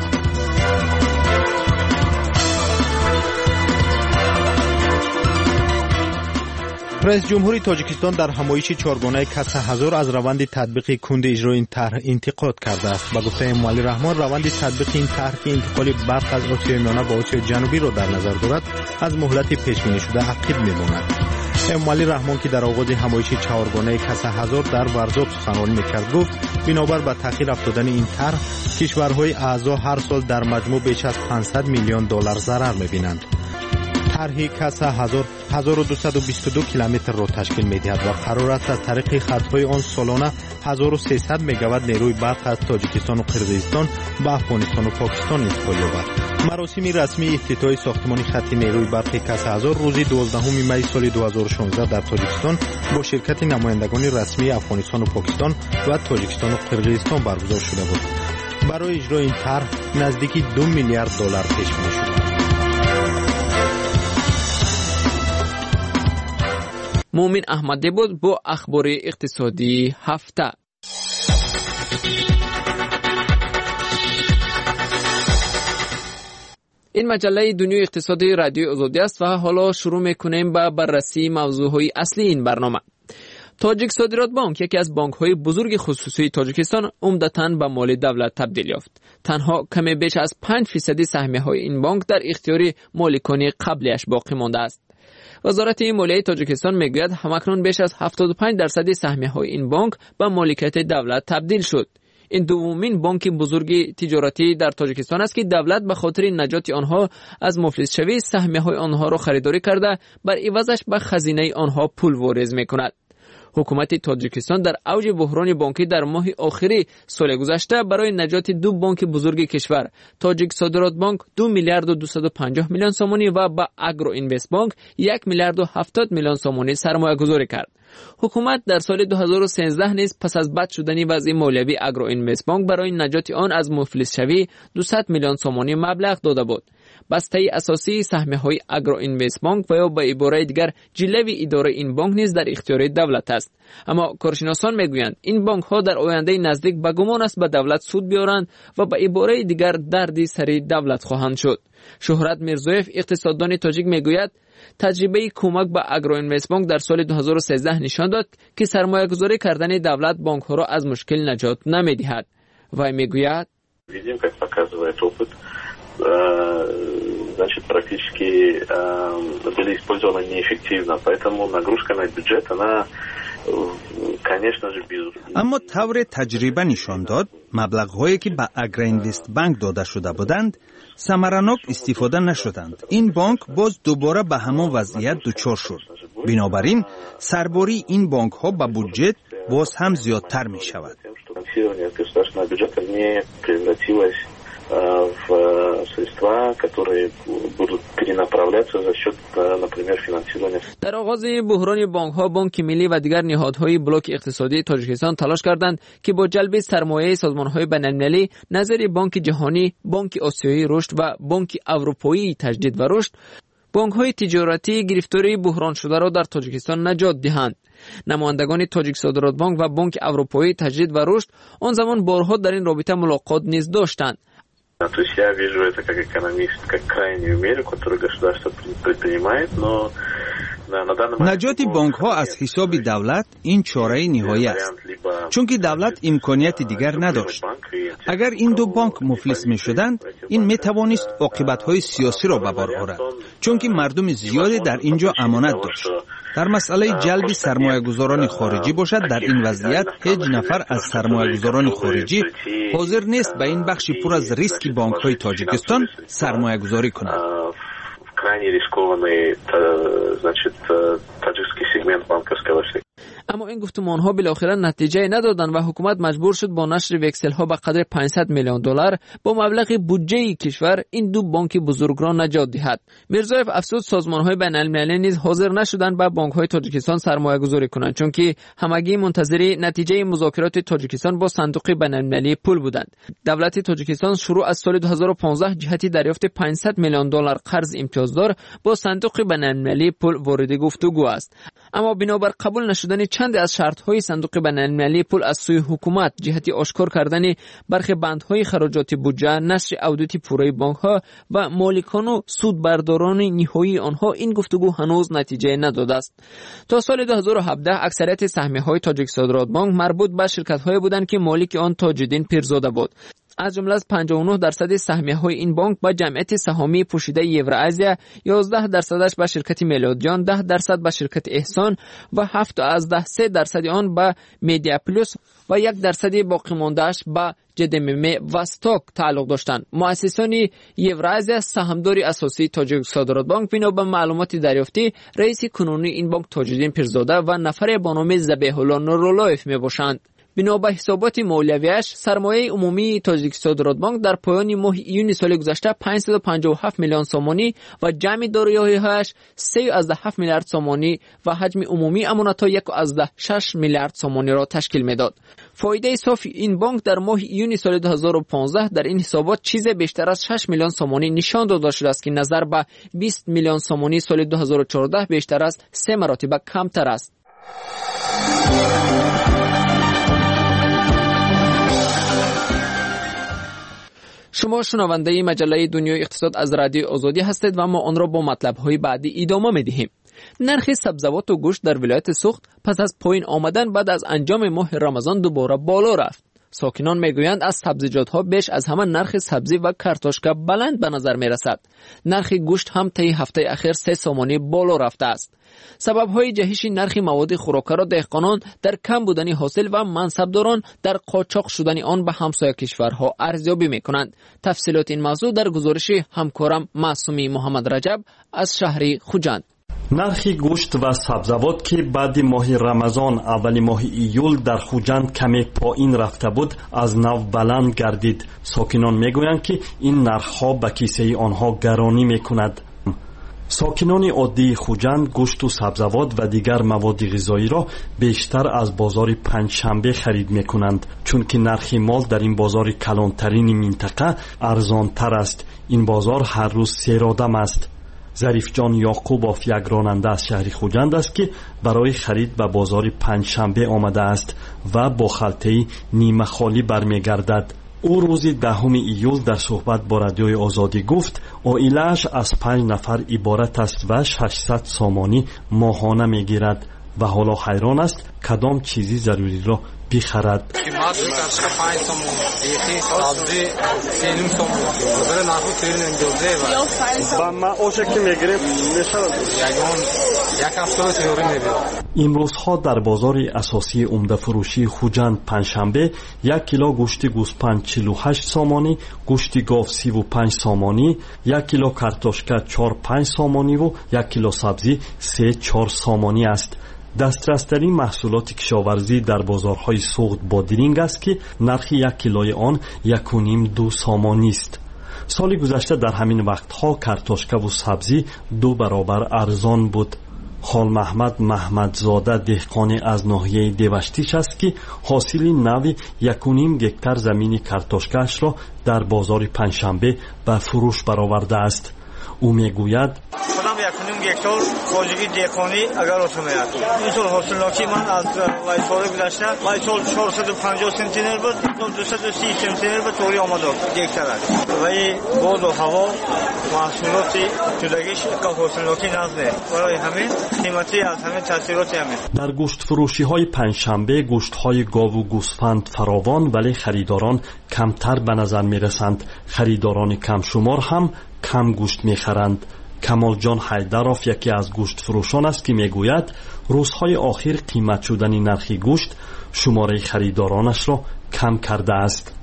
[SPEAKER 8] رئیس جمهوری تاجیکستان در همایش چهارگانه کسا هزار از روند تطبیق کند اجرای این طرح انتقاد کرده است. با گفته اموالی رحمان روند تطبیق این طرح که انتقال برخی از آسیای میانه به آسیای جنوبی را در نظر دارد از مهلت پیش بینی شده عقب میماند. اموالی رحمان که در آغاز همایش چهارگانه کسا هزار در ورزاب سخنرانی میکرد گفت بنابر به تأخیر افتادن این طرح کشورهای اعضا هر سال در مجموع بیش از $500 میلیون ضرر میبینند. طرح کسا هزار 1222 کیلومتر را تشکیل می‌دهد و قرار است از طریق خط‌های آن سالانه 1300 مگاوات نیروی برق از تاجیکستان و قرقیزستان به افغانستان و پاکستان انتقال یابد. مراسم رسمی افتتاح ساختمان خط نیروی برق کسا هزار روز 12 می سال 2016 در تاجیکستان با شرکت نمایندگان رسمی افغانستان و پاکستان و تاجیکستان و قرقیزستان برگزار شده بود. برای اجرای این طرح نزدیک $2 میلیارد پیش بینی شده.
[SPEAKER 7] مومن احمدی بود با اخبار اقتصادی هفته. این مجله دنیای اقتصادی رادیو آزادی است و حالا شروع میکنیم با بررسی موضوعهای اصلی این برنامه. تاجیک صادرات بانک یکی از بانک‌های بزرگ خصوصی تاجیکستان عمدتاً به مال دولت تبدیل یافت. تنها کمی بیش از 5% سهمیه‌های این بانک در اختیار مالکان قبلیش باقی مانده است. وزارت مالیه تاجیکستان میگوید همکنون بیش از 75% سهمیه‌های این بانک به مالکیت دولت تبدیل شد. این دومین بانک بزرگ تجارتی در تاجیکستان است که دولت به خاطر نجات آنها از مفلس شوی سهمیه‌های آنها را خریداری کرده بر عوضش به خزینه آنها پول واریز می‌کند. حکومت تاجیکستان در اوج بحران بانکی در ماه آخری سال گذشته برای نجات دو بانک بزرگ کشور تاجیک صادرات بانک 2 میلیارد و 250 میلیون سومانی و با اگرو اینوست بانک 1 میلیارد و 70 میلیون سومانی سرمایه گذاری کرد. حکومت در سال 2013 نیز پس از بد شدن وضع مالیوی اگرو اینوست بانک برای نجات آن از مفلس شوی 200 میلیون سومانی مبلغ داده بود. بسته اساسی سهمیه‌های اگرو اینوست بانک و یا به عبارت دیگر جلوی اداره این بانک نیز در اختیار دولت است. اما کارشناسان میگویند این بانک ها در آینده نزدیک به گمان است به دولت سود بیارند و به عبارت دیگر دردی سر دولت خواهند شد. شهرت میرزویف اقتصاددان تاجیک میگوید تجربه کمک به اگرو اینوست بانک در سال 2013 نشان داد که سرمایه گذاری کردن دولت بانک ها را از مشکل نجات نمیدهد. و میگوید
[SPEAKER 9] значит, практически были использованы неэффективно, поэтому нагрузка на бюджет, она, конечно же, безусловно.
[SPEAKER 5] اما طور تجربه نشان داد مبلغ‌هایی که به اگرو اینوست بانک داده شده بودند ثمرناک استفاده نشدند. این بانک باز دوباره به همان وضعیت دچار شد. بنابراین سرباری این بانک ها به بودجت باز هم زیادتر می شود.
[SPEAKER 9] в средства, которые будут перенаправляться за счет, например, финансирования.
[SPEAKER 7] در آغاز بحران بانک‌ها بانک ملی و دیگر نهادهای بلوک اقتصادی تاجیکستان تلاش کردند که با جلب سرمایه سازمان‌های بین‌المللی نظیر بانک جهانی، بانک آسیایی رشد و بانک اروپایی تجدید و رشد بانک‌های تجارتی گرفتاری بحران شده را در تاجیکستان نجات دهند. نمایندگان تاجیک صادرات بانک و بانک اروپایی تجدید و رشد آن زمان بارها در این رابطه ملاقات نیز داشتند.
[SPEAKER 9] То есть я вижу это как экономист, как крайнюю меру, которую государство предпринимает, но на данный момент
[SPEAKER 5] نجات بانک ها از حساب دولت این چاره نهایی است، چون که دولت امکانیت دیگر نداشت. اگر این دو بانک مفلس می شدند این می توانست عاقبت های سیاسی را به بار آورد، چون که مردم زیادی در اینجا امانت داشت. در مسئله جلب سرمایه گذاران خارجی باشد در این وضعیت هیچ نفر از سرمایه گذاران خارجی حاضر نیست به این بخش پر از ریسک بانک های تاجیکستان سرمایه گذاری کند.
[SPEAKER 7] اما این گفتمان‌ها بالاخره نتیجه ندادند و حکومت مجبور شد با نشر وکسل‌ها به قدر 500 میلیون دلار با مبلغ بودجه کشور این دو بانک بزرگ را نجات دهد. میرزایف افزود سازمان‌های بین‌المللی نیز حاضر نشدند به بانک‌های تاجیکستان سرمایه‌گذاری کنند، چون که همگی منتظر نتیجه مذاکرات تاجیکستان با صندوق بین‌المللی پول بودند. دولت تاجیکستان شروع از سال 2015 جهت دریافت 500 میلیون دلار قرض امتیازدار با صندوق بین‌المللی پول وارد گفتگو است. اما بنابر قبول نشدن چند از شرط‌های صندوق بین‌المللی پول از سوی حکومت جهت آشکار کردن برخی بندهای خراجات بودجه، نشر اودیت پوره بانک‌ها و مالکان و سودبرداران نهایی آنها، این گفتگو هنوز نتیجه نداده است. تا سال 2017 اکثریت سهمیه‌های تاجیک صادرات بانک مربوط به شرکت‌هایی بودند که مالک آن تاج‌الدین پیرزاده بود. از جمله 59% سهمیه‌های این بانک به جمعیت سهامی پوشیده یوراسیا، 11% به شرکت میلادیان، 10% به شرکت احسان و 7.3% آن به میدیا پلوس و 1% باقی مانده‌اش به جدمم و استاک تعلق داشتند. مؤسسان یوراسیا سهامدار اساسی تاجیک صادرات بانک بنا به معلومات دریافتی رئیس کنونی این بانک تاج‌الدین پیرزاده و نفر با نام ذبیح الله نوراللهیف میباشند. بنا به حسابات مولویش، سرمایه عمومی تاجیک صادرات بانک در پایان ماه ایون سال گذشته 557 میلیون سومانی و جمع دارایی‌هایش 3.7 میلیارد سومانی و حجم عمومی امانت‌ها 1.6 میلیارد سومانی را تشکیل می‌داد. فایده صافی این بانک در ماه ایون سال 2015 در این حسابات چیز بیشتر از 6 میلیون سومانی نشان داده شده است که نظر به 20 میلیون سومانی سال 2014 بیشتر از 3 مراتب کمتر است. شما شنونده مجله دنیای اقتصاد از رادیو آزادی هستید و ما آن را با مطلب‌های بعدی ادامه می‌دهیم. نرخ سبزیجات و گوشت در ولایت سوخت پس از پایین آمدن بعد از انجام ماه رمضان دوباره بالا رفت. ساکنان میگویند از سبزیجات‌ها بیش از همه نرخ سبزی و کارتوشکا بلند به نظر می‌رسد. نرخ گوشت هم طی هفته اخیر 3 سومانی بالا رفته است. سبب‌های جهش نرخ مواد خوراکی را دهقانان در کم بودن حاصل و منصبداران در قاچاق شدن آن به همسایه کشورها ارزیابی می‌کنند. تفصیلات این موضوع در گزارش همکارم معصومی محمد رجب از شهر خوجند.
[SPEAKER 10] نرخ گوشت و سبزیجات که بعد ماه رمضان اول ماه ایول در خوجند کمی پایین رفته بود از نو بلند گردید. ساکنان میگویند که این نرخ‌ها به کیسه آنها گرانی می‌کند. ساکنان عادی خوجند گوشت و سبزیجات و دیگر مواد غذایی را بیشتر از بازار پنجشنبه خرید می‌کنند، چون که نرخ مال در این بازار کلانترین منطقه ارزان‌تر است. این بازار هر روز سیرادم است. ظریف جان یعقوبوف یک راننده از شهر خوجند است که برای خرید به بازار پنجشنبه آمده است و با خلطه نیمه خالی برمیگردد. او روز 10 ایول در صحبت با رادیوی آزادی گفت عائله‌اش از 5 نفر عبارت است و 600 سومانی ماهانه میگیرد و حالا حیران است کدام چیزی ضروری را بخرد. امروزها در بازار اساسی عمده فروشی خوجند پنجشنبه 1 کیلو گوشت گوسفند 48 سومانی، گوشت گاو 35 سومانی، 1 کیلو کارتوشکا 4-5 سومانی و 1 کیلو سبزی 3-4 سومانی است. دسترسترین محصولات کشاورزی در بازارهای سوخت با درینگ است که نرخ 1 کیلوی آن 1.5-2 سومانی است. سال گذشته در همین وقتها کارتوشکا و سبزی 2 برابر ارزان بود. خال محمد زاده دهقان از ناحیه دیوشتیش است که حاصل نوی 1.5 گکتار زمین کارتوشکاش را در بازار پنجشنبه به فروش برآورده است. او میگوید
[SPEAKER 11] خودم 1.5 گکتار واجبی دهقانی اگر اوتومیاد این سال حاصلناکی من از سال گذشته سال 450 سنتینر بود، 230 سنتینر به طوری آمده گکتار است و باد و هوا محصولات جداگیش که حاصلناکی نزده برای همین قیمتی از همین تاثیرات همین. در
[SPEAKER 10] گوشت فروشی های پنجشنبه گوشت های گاو و گوسفند فراوان ولی خریداران کمتر به نظر می رسند. خریداران کم شمار هم کم گوشت می‌خرند. کمال جان حیدروف یکی از گوشت فروشان است که میگوید روزهای آخر قیمت شدن نرخ گوشت شماره خریدارانش را کم کرده است.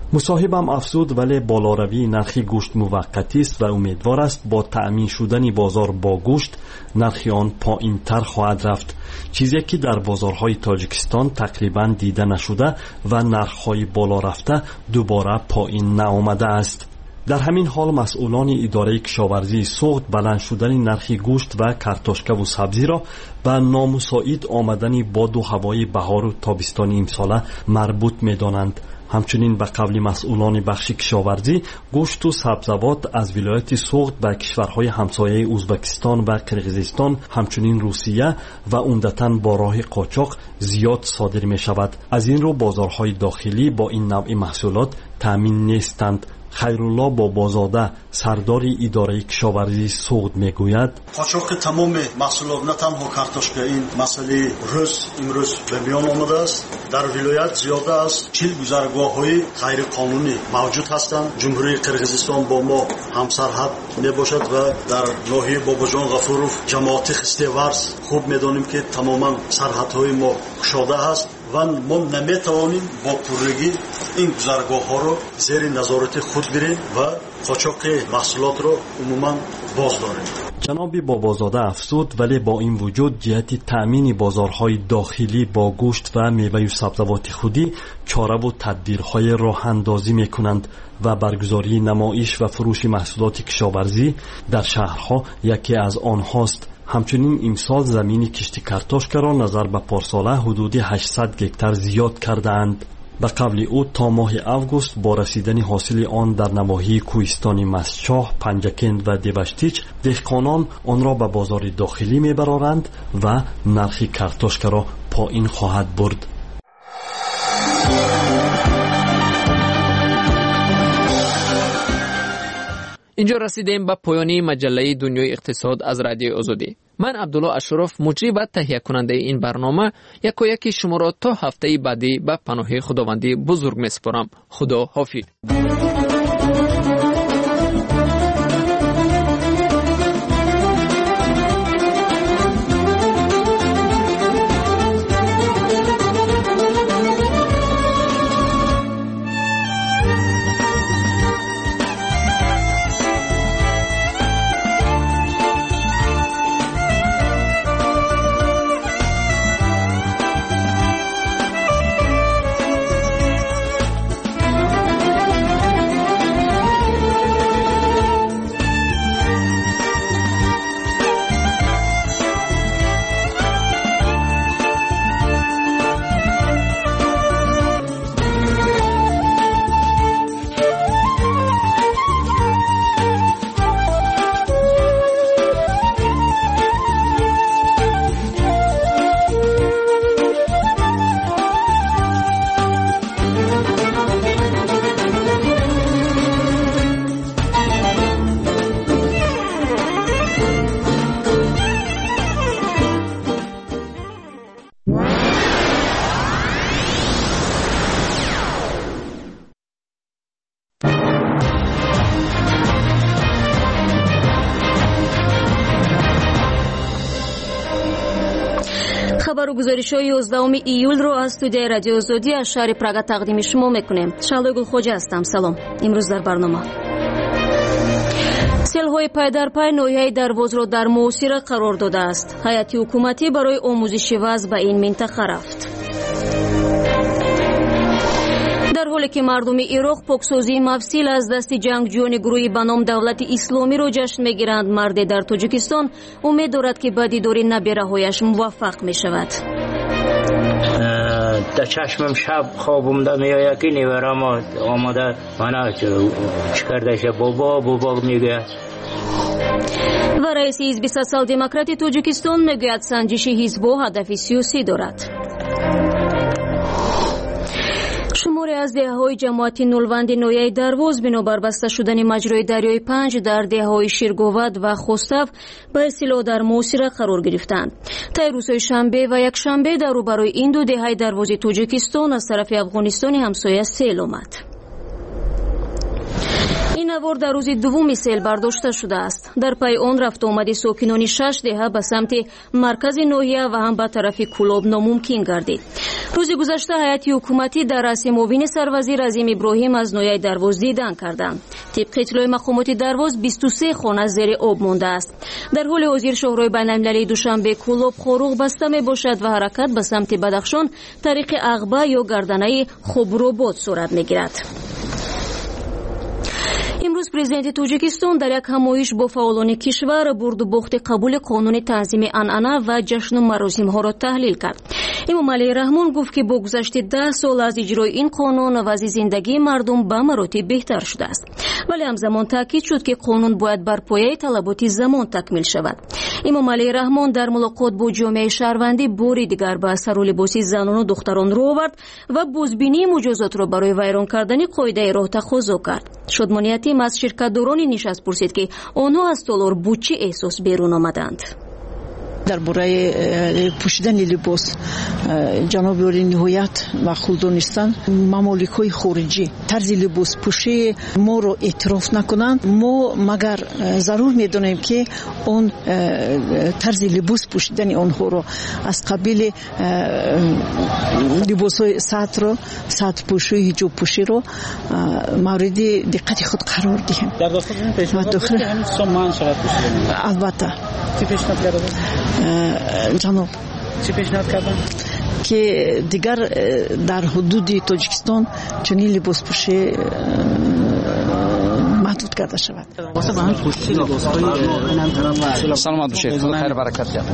[SPEAKER 10] مصاحبم افزود ولی بالاروی نرخ گوشت موقتی است و امیدوار است با تأمین شدن بازار با گوشت نرخ آن پایین‌تر خواهد رفت، چیزی که در بازارهای تاجیکستان تقریبا دیده نشده و نرخ‌های بالا رفته دوباره پایین نآمده است. در همین حال مسئولان اداره کشاورزی سوخت بلند شدن نرخ گوشت و کارتوشکا و سبزی را به نامساعد آمدن باد و هوای بهار و تابستان امساله مربوط می‌دانند. همچنین به قول مسئولان بخش کشاورزی گوشت و سبزیجات از ولایت سوخت به کشورهای همسایه ازبکستان و قرقیزستان همچنین روسیه و عمدتاً با راه قاچاق زیاد صادر می شود. از این رو بازارهای داخلی با این نوع محصولات تامین نیستند. خیرالله بابازاده سردار اداره کشاورزی سوخت میگوید
[SPEAKER 3] قاچاق تمام محصولات نه تنها کارتوشکا این مسئله امروز به میان آمده است. در ولایت زیاده است 40 گذرگاه‌های غیر قانونی موجود هستند. جمهوری قرقیزستان با ما همسرحد میباشد و در ناحیه باباجان غفوروف جماعت خستیورز خوب میدانیم که تماما سرحدهای ما گشاده است و ما نمیتوانیم با پررگی این گذرگاه‌ها را زیر نظارت خود گیریم و قاچاق محصولات را عموما باز داریم.
[SPEAKER 10] جناب بابازاده افزود ولی با این وجود جهت تأمین بازارهای داخلی با گوشت و میوه و سبزیجات خودی چاره و تدبیرهای راه اندازی میکنند و برگزاری نمایش و فروش محصولات کشاورزی در شهرها یکی از آنهاست. همچنین امسال زمین کشت کارتوشکا را نظر به پارساله حدود 800 هکتار زیاد کردند. به قول او تا ماه اوگوست با رسیدن حاصل آن در نواحی کوهستان مسچاه، پنجکند و دیوشتیچ دهقانان آن را به بازار داخلی میبرند و نرخ کارتوشکا را پایین خواهد برد.
[SPEAKER 7] اینجا رسیدیم به پایانی مجله دنیای اقتصاد از رادیو آزادی. من عبدالله اشرف مجری و تهیه کننده این برنامه یکی شما را تا هفته بعدی به پناه خداوندی بزرگ میسپارم. خدا حافظ.
[SPEAKER 1] خبرگزاری‌های 11 ایول رو از استودیوی رادیو آزادی از شهر پراگ تقدیم شما میکنیم. شعله گلخوجه هستم. سلام. امروز در برنامه سیل‌های پای در پای نوعی دروازه را در موثر قرار داده است. هیئت حکومتی برای آموزش وضع به این منطقه رفت. در حالی که مردم عراق پاکسازی مفصل از دست جنگجویان گروهی به نام دولت اسلامی را جشن میگیرند، مرد در تاجیکستان امید دارد که با دیدار نبیره‌هایش موفق می شود.
[SPEAKER 13] در چشمم شب خوابم در میآید که نیورم آمده من چکردش بابا میگه.
[SPEAKER 1] و رئیس حزب سوسیال دموکرات تاجیکستان میگوید سنجش حزب هدف سیاسی دارد. شماری از دهه‌های جماعت نولوند نویای دروز بنابر بسته شدن مجرای دریای پنج در دهه‌های شیرگوود و خوستف به اصطلاح در موثر قرار گرفتند. طی روزهای شنبه و یک شنبه در روبروی این دو دهه دروازه تاجیکستان از طرف افغانستان همسایه سیل آمد. این نوار در روز دوم سیل برداشته شده است. در پی آن رفت آمد ساکنان 6 دهه به سمت مرکز ناحیه و هم به طرف کلاب ناممکن گردید. روز گذشته هیئت حکومتی در رأس معاون سروزیر عظیم ابراهیم از ناحیه درواز دیدن کردند. طبق اطلاع مقامات درواز 23 خانه زیر آب مانده است. در حال حاضر شاهراه بین‌المللی دوشنبه کلاب خاروق بسته میباشد و حرکت به سمت بدخشان طریق عقبه یا گردنه خوبروباد صورت میگیرد. امروز پرزیدنت تاجیکستان در یک همایش با فعالان کشور برد و باخت قبول قانون تنظیم عنعنه و جشن و مراسم ها را تحلیل کرد. امام علی رحمان گفت که با گذشت 10 سال از اجرای این قانون وضع زندگی مردم به مراتب بهتر شده است، ولی همزمان تاکید شد که قانون باید بر پایه طلبات زمان تکمیل شود. امام علی رحمان در ملاقات با جامعه شهروندی باری دیگر به سر و لباس زنان و دختران رو آورد و بازبینی مجازات را برای ویران کردن قاعده راه تقاضا کرد. شادمانیتی از شرکت‌داران نشست پرسید که آنها از تالار با چه احساس بیرون آمدند.
[SPEAKER 12] درباره پوشیدن لباس جناب عالی نهایت معقول دانستن ممالک‌های خارجی طرز لباس پوشی ما رو اعتراف نکنند، ما مگر ضرور می‌دانیم که اون طرز لباس پوشیدن آنها رو از قبیل لباس‌های سطر پوشی حجاب پوشی رو مورد دقت خود قرار دهیم.
[SPEAKER 15] در داخل همین سامان شرط پوشیدن
[SPEAKER 12] البته
[SPEAKER 15] چی پیشنهاد کردن؟
[SPEAKER 12] جناب
[SPEAKER 15] چی پیشنهاد کردن؟
[SPEAKER 12] که دیگر در حدود تاجیکستان چنین لباس پوشی محدود کرده شود.
[SPEAKER 14] سلامت باشید. خیر برکت جان.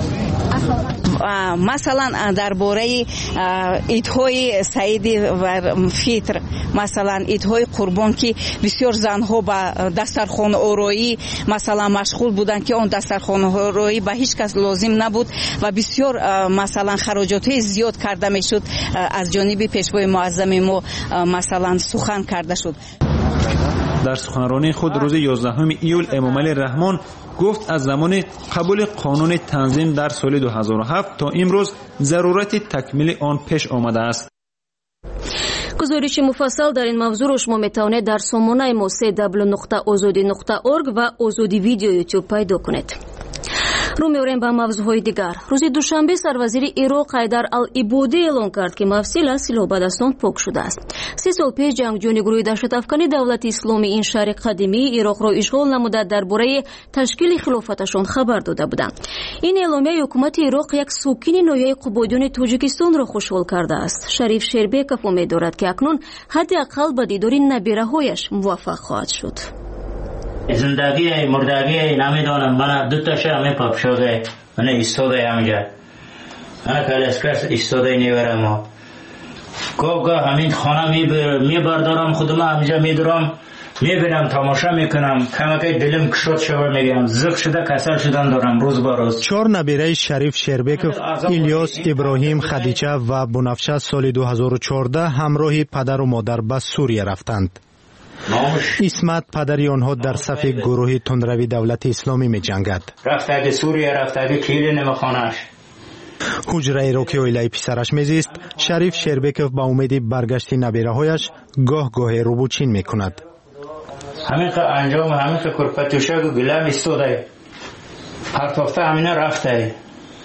[SPEAKER 18] مثلا درباره عیدهای سعید و فطر، مثلا عیدهای قربان که بسیار زنها با دسترخوان آرایی مثلا مشغول بودند که اون دسترخوان آرایی به هیچ کس لازم نبود و بسیار مثلا خراجات زیاد کرده میشد. از جانب پیشوای معظم ما مثلا سخن کرده شد.
[SPEAKER 5] در سخنرانی خود روز 11 ایول امام علی رحمان گفت از زمان قبول قانون تنظیم در سال 2007 تا امروز ضرورت تکمیل آن پیش آمده است.
[SPEAKER 1] گزارش مفصل در این موضوع رو شما میتوانید در سامانه ما www.azadi.org و آزادی ویدیو یوتیوب پیدا کنید. رو می‌آوریم به موضوعهای دیگر. روز دوشنبه سروزیر عراق حیدر العبادی اعلام کرد که مفصل از سلاح بدستان پاک شده است. 3 سال پیش جنگجویان گروه دهشت‌افکنی دولت اسلامی این شهر قدیمی عراق را اشغال نموده درباره تشکیل خلافتشان خبر داده بودند. این اعلامیه حکومت عراق یک ساکن ناحیه قبادیان تاجیکستان را خوشحال کرده است. شریف شربیکوف امید دارد که اکنون حداقل به دیدار نبیره‌هایش موفق خواهد شد.
[SPEAKER 13] زندگی مردگی نمیدانم. من دو تا شب پاپ شده، من ایستاده همینجا، من کالسکس ایستاده نیورم. ما گاه همین خانه میبردارم خودم همینجا میدارم، میبینم تماشا میکنم، کمکی دلم کشود شده، میگم زخ شده کسل شدن دارم روز با روز.
[SPEAKER 8] 4 نبیره شریف شربیکوف، الیاس، ابراهیم، خدیجه و بنفشه سال 2014 همراه پدر و مادر به سوریه رفتند. اسمت پدری آنها در صف گروه تندروی دولت اسلامی می جنگد.
[SPEAKER 13] رفته سوریه، رفته کیلی نمخانش.
[SPEAKER 8] حجره را که اویلای پسرش میزیست، شریف شربیکوف با امید برگشت نبیره‌هایش گاه گاه روبوچین می کند.
[SPEAKER 13] همین که انجام همین که کرپتوشک و گلم ایستاده، پرتافته همینه رفته.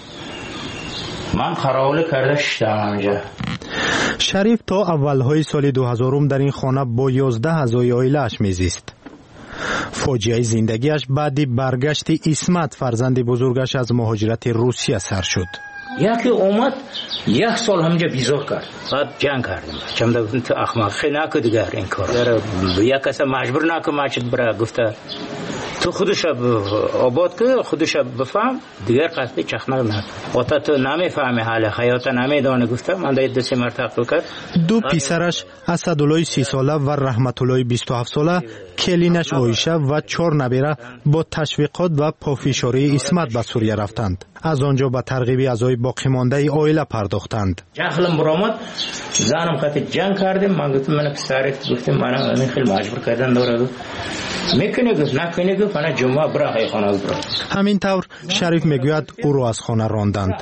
[SPEAKER 13] من خراوله کرده شدم همینجا.
[SPEAKER 8] شریف تا اولهای سال 2000 در این خانه با 11 اعضای عائله‌اش میزیست. فاجعه زندگیش بعد برگشت اسمت فرزند بزرگش از مهاجرت روسیه سر شد.
[SPEAKER 13] یکی اومد 1 سال همینجا بیزار کرد، بعد جنگ کردیم. چند تا احمق خناک دیگر این کار یک کس مجبور نکن ماچت برا گفته تو خودش آباد که خودش بفهم دیگر قصدی چخمه نه وقتا تو نمیفهمی حال حیات نمیدانه. گفته من در 2 مرتبه کرد.
[SPEAKER 8] 2 پسرش اسدالله 30 ساله و رحمت الله 27 ساله، کلینش عایشه و 4 نبیره با تشویقات و پافشاری اسمت به سوریه رفتند. از آنجا به ترغیب اعضای باقی مانده عائله پرداختند.
[SPEAKER 13] جهلم برآمد، زنم خاطر جنگ کردیم. من گفتم من پسرت گفتم من خیلی مجبور کردن داره میکنه گفت نکنه گفت من جمعه برای خانه برا.
[SPEAKER 8] همین طور شریف میگوید او را از خانه راندند.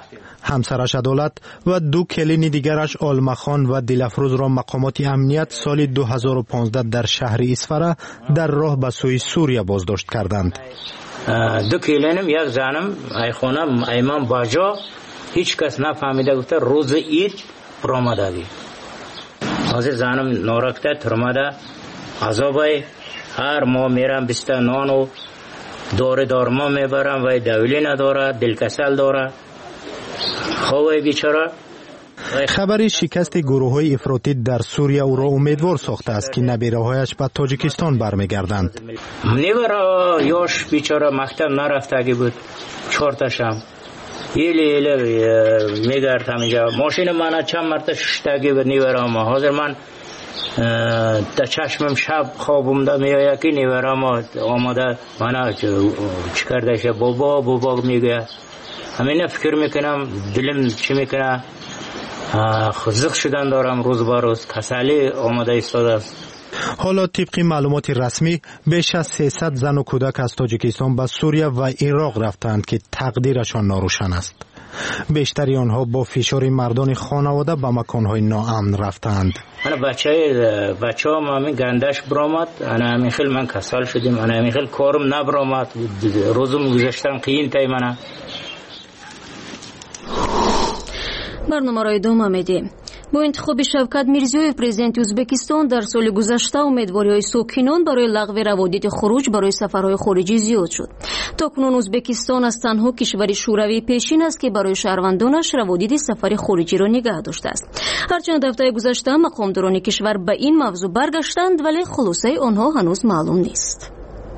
[SPEAKER 8] همسرش عدالت و 2 کلین دیگرش آلمخان و دلفروز را مقامات امنیت سال 2015 در شهر اسفره در راه به سوی سوریه بازداشت کردند.
[SPEAKER 13] 2 کلینم، یک زنم، ای خانم ایمان باجا، هیچ کس نفهمیده گفته روز عید برآمدگی. حاضر زنم نارکته ترمده عذابای هر ماه میرم 20 نان و دارما میبرم و دولی نداره، دلکسل داره، خواه بیچاره.
[SPEAKER 8] خبر شکست گروه‌های افراطی در سوریه او را امیدوار ساخته است که نبیره‌هایش به تاجیکستان برمیگردند.
[SPEAKER 13] نیورا یاش بیچاره مکتب نرفتگی بود، 4 تاشم ایلی میگرد همینجا. ماشین من چند مرتبه ششتگی بود نیورا ما. حاضر من در چشمم شب خوابم دا میآید که نیورا ما آماده من چیکار داشته بابا میگه. همین فکر میکنم دلم چی میکنه، زخ شدن دارم روز با روز، کسلی آماده ایستاده است.
[SPEAKER 8] حالا طبق معلومات رسمی بیش از 300 زن و کودک از تاجیکستان به سوریه و عراق رفتند که تقدیرشان ناروشن است. بیشتری آنها با فشار مردان خانواده به مکانهای ناامن رفتند.
[SPEAKER 13] انا بچه هم همین گندش برآمد، انا همین خیلی من کسل شدیم، انا همین خیلی کارم نبرآمد، روزم گذاشتم قیین تای منه.
[SPEAKER 1] برنامه ادامه میدیم. با انتخاب شوکت میرزیویف президент ازبکستان در سال گذشته امیدواری‌های ساکنان برای لغو روابط خروج برای سفرهای خارجی زیاد شد. تاکنون ازبکستان از تنها کشور شوروی پیشین است که برای شهروندانش روابط سفر خارجی را نگه داشته است. هرچند هفته گذشته مقامداران کشور به این موضوع برگشتند ولی خلاصه آنها هنوز معلوم نیست.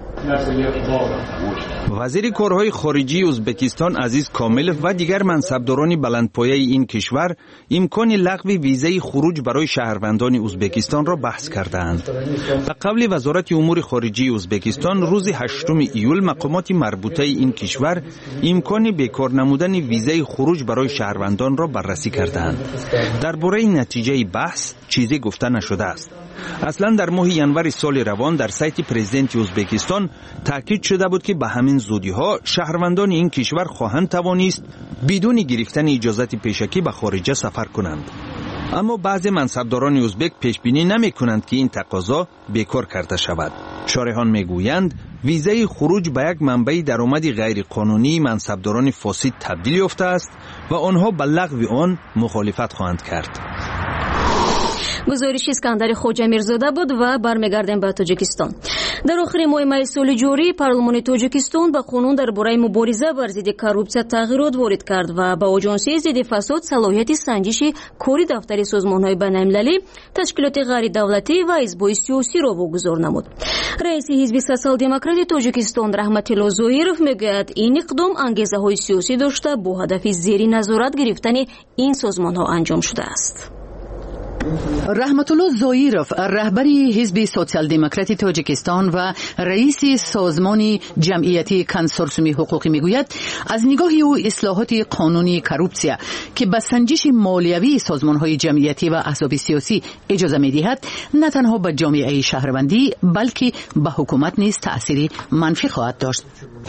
[SPEAKER 5] وزیر کارهای خارجی ازبکستان عزیز کاملف و دیگر منصبداران بلندپایه این کشور امکان لغو ویزای خروج برای شهروندان ازبکستان را بحث کردند. به قول وزارت امور خارجه ازبکستان روز 8 ایول مقامات مربوطه این کشور امکان بیکار نمودن ویزای خروج برای شهروندان را بررسی کردند. درباره نتیجه بحث چیزی گفته نشده است. اصلا در ماه ینور سال روان در سایت پرزیدنت ازبکستان تاکید شده بود که به همین زودی ها شهروندان این کشور خواهند توانست بدون گرفتن اجازت پیشکی به خارج سفر کنند. اما بعضی منصبداران ازبک پیش بینی نمی کنند که این تقاضا بیکار کرده شود. شارحان میگویند ویزای خروج به یک منبع درآمد غیر قانونی منصبداران فاسد تبدیل یافته است و آنها به لغو آن مخالفت خواهند کرد.
[SPEAKER 1] گزارش اسکندر خواجه میرزاده بود و برمیگردیم به تاجیکستان. در آخر ماه می سال جاری پارلمان تاجیکستان به قانون درباره مبارزه بر ضد کورپسیا تغییرات وارد کرد و به آژانسی ضد فساد صلاحیت سنجش کاری دفتر سازمان‌های بین‌المللی، تشکیلات غیر دولتی و حزب‌های سیاسی را واگذار نمود. رئیس حزب سوسیال دموکرات تاجیکستان رحمت الله زویرов میگوید این اقدام انگیزه‌های سیاسی داشته با هدف زیر نظارت گرفتن این سازمان‌ها انجام شده است.
[SPEAKER 20] رحمت الله زویرов رهبر حزب سوسیال دموکرات تاجیکستان و رئیس سازمان جمعیتی کنسورسیوم حقوقی میگوید از نگاه او اصلاحات قانونی کورپسیا که به سنجش مالیوی سازمان‌های جمعیتی و احزاب سیاسی اجازه می‌دهد نه تنها به جامعه شهروندی بلکه به حکومت نیز تأثیری منفی خواهد داشت.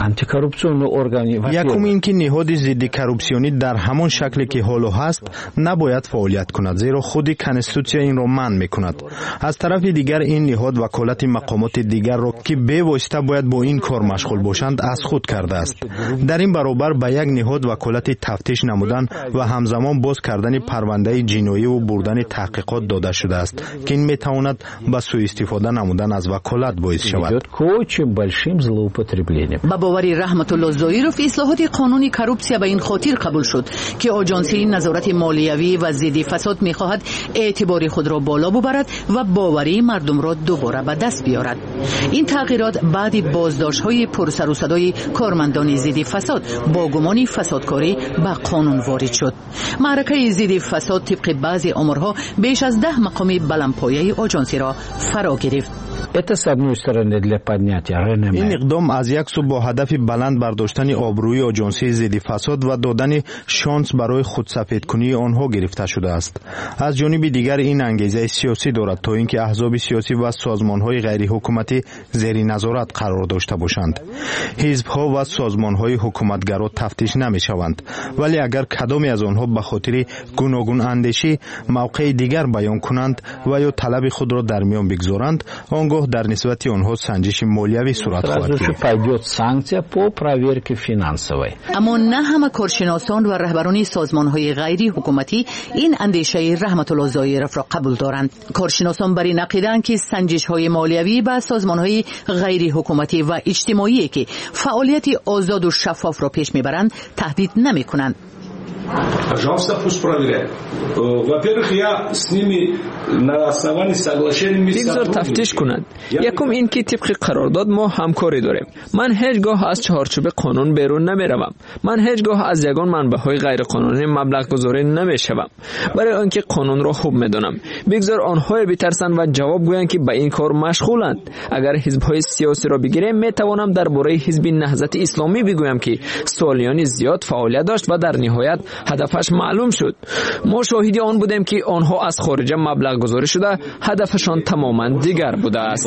[SPEAKER 8] یکم این که نهاد ضد کورپسیونی در همان شکلی که حالا هست نباید فعالیت کند، زیرا خود کنستیتوسیا این را منع می‌کند. از طرف دیگر این نهاد وکالت مقامات دیگر را که به واسطه باید با این کار مشغول باشند از خود کرده است. در این برابر به یک نهاد وکالت تفتیش نمودن و همزمان باز کردن پرونده جنایی و بردن تحقیقات داده شده است که این میتواند به سوء استفاده نمودن از وکالت باعث شود.
[SPEAKER 20] با باور رحمت الله زویرов اصلاحات قانونی کورپسیا به این خاطر قبول شد که آژانسی نظارت مالیوی و ضد فساد می‌خواهد اعتبار خود را بالا ببرد و باوری مردم را دوباره به دست بیارد. این تغییرات بعد بازداشت‌های پرسر و صدای کارمندان ضد فساد با گمان فسادکاری به قانون وارد شد. معرکه ضد فساد طبق بعضی آمارها بیش از 10 مقام بلندپایه آژانسی را فرا گرفت.
[SPEAKER 16] Это с одной стороны для поднятия реноме.
[SPEAKER 8] این اقدام از یک سو با هدف بلند برداشتن آبروی آژانسی ضد فساد و دادن شانس برای خودسفیدکنی آنها گرفته شده است. از جانب دیگر این انگیزه سیاسی دارد تا اینکه احزاب سیاسی و سازمان‌های غیر حکومتی زیر نظارت قرار داشته باشند. حزب‌ها و سازمان‌های حکومتگرا تفتیش نمی‌شوند، ولی اگر کدامی از آنها به خاطر گوناگون اندیشی موقع دیگر بیان کنند و یا طلب خود را در میان بگذارند، آنگاه در نسبت آنها سنجش مالیوی صورت خواهد گرفت.
[SPEAKER 20] اما نه همه کارشناسان و رهبران سازمان‌های غیر حکومتی این اندیشه رحمت الله زایرف را قبول دارند. کارشناسان بر این عقیده‌اند که سنجش‌های مالیوی به سازمان‌های غیر حکومتی و اجتماعی که فعالیت آزاد و شفاف را پیش می‌برند تهدید نمی‌کنند.
[SPEAKER 21] Пожалуйста, пусть проверяют. Во-первых, я с ними на основании соглашения
[SPEAKER 7] بگذار تفتیش کنند. یکم این که طبق قرارداد ما همکاری داریم. من هیچگاه از چهارچوب قانون بیرون نمیروم. من هیچگاه از یگان منبع‌های غیر قانونی مبلغ گذاری نمیشوم. برای آنکه قانون را خوب میدونم. بگذار آنها بترسند و جواب گویند که به این کار مشغولند. اگر حزب‌های سیاسی را بگیریم میتوانم درباره حزب نهضت اسلامی بگویم که سالیان زیاد فعالیت داشت و در نهایت هدفش معلوم شد. ما شاهدی آن بودیم که آنها از خارج مبلغ گذاری شده هدفشان تماما دیگر بوده است.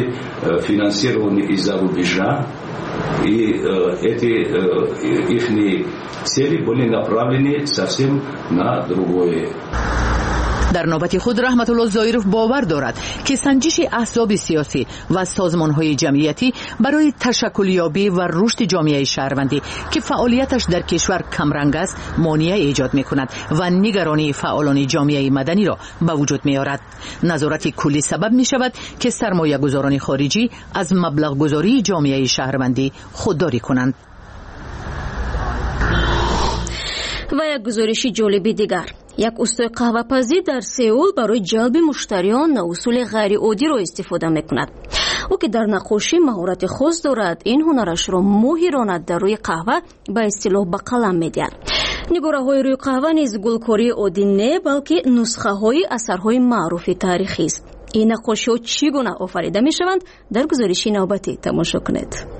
[SPEAKER 20] در نوبت خود رحمت الله زایرف باور دارد که سنجش احزاب سیاسی و سازمان‌های جمعیتی برای تشکلیابی و رشد جامعه شهروندی که فعالیتش در کشور کمرنگ است مانع ایجاد می‌کند و نگرانی فعالان جامعه مدنی را به وجود می‌آورد. نظارت کلی سبب می‌شود که سرمایه‌گذاران خارجی از مبلغ گذاری جامعه شهروندی خودداری کنند.
[SPEAKER 1] و یک گزارش جالب دیگر، یک استاد قهوه‌پزی در سئول برای جلب مشتریان اصول غیر عادی را استفاده می‌کند. او که در نقاشی مهارت خاص دارد، این هنرش را ماهرانه در روی قهوه به اصطلاح به قلم می‌دهد. نگاره‌های روی قهوه نیز گلکاری عادی نه، بلکه نسخه‌های اثرهای معروف تاریخی است. این نقاشی‌ها چگونه آفریده می‌شوند؟ در گزارش نوبتی تماشا کنید.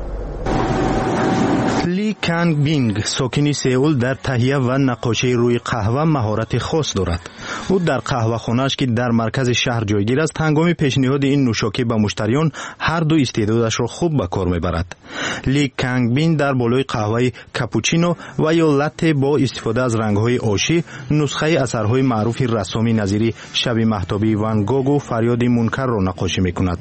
[SPEAKER 8] لی کانگ بینگ ساکن سئول در تهیه و نقاشی روی قهوه مهارت خاص دارد. او در قهوه خانه‌اش که در مرکز شهر جایگیر است هنگام پیشنهاد این نوشاکی به مشتریان هر دو استعدادش را خوب به کار میبرد. لی کانگ بینگ در بالای قهوه کاپوچینو و یا لته با استفاده از رنگ‌های آشی نسخه اثرهای معروف رسامی نظیری شب مهتابی وان گوگ و فریاد منکر را نقاشی میکند.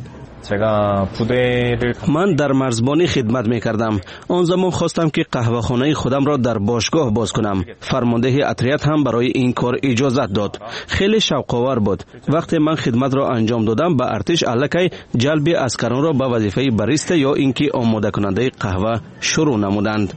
[SPEAKER 22] من در مرزبانی خدمت میکردم. آن زمان خواستم که قهوه خانه خودم را در باشگاه باز کنم. فرمانده اتریت هم برای این کار اجازت داد. خیلی شوق‌آور بود. وقتی من خدمت را انجام دادم به ارتش الکی جلب عسکران را به وظیفه باریستا یا اینکه آماده کننده قهوه شروع نمودند.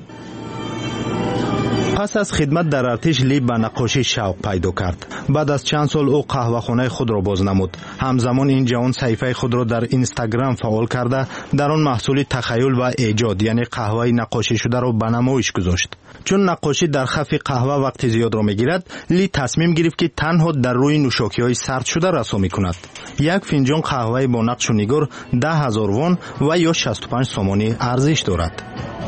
[SPEAKER 8] پس از خدمت در ارتش لی به نقاشی شوق پیدا کرد. بعد از چند سال او قهوه خانه خود را باز نمود. همزمان این جوان صفحه خود را در اینستاگرام فعال کرده در آن محصول تخیل و ایجاد یعنی قهوه نقاشی شده را به نمایش گذاشت. چون نقاشی در خف قهوه وقت زیاد را میگیرد، لی تصمیم گرفت که تنها در روی نوشاکی‌های سرد شده رسامی کند. یک فنجان قهوه با نقش و نگار 10,000 وون و یا 65 سومانی ارزش دارد.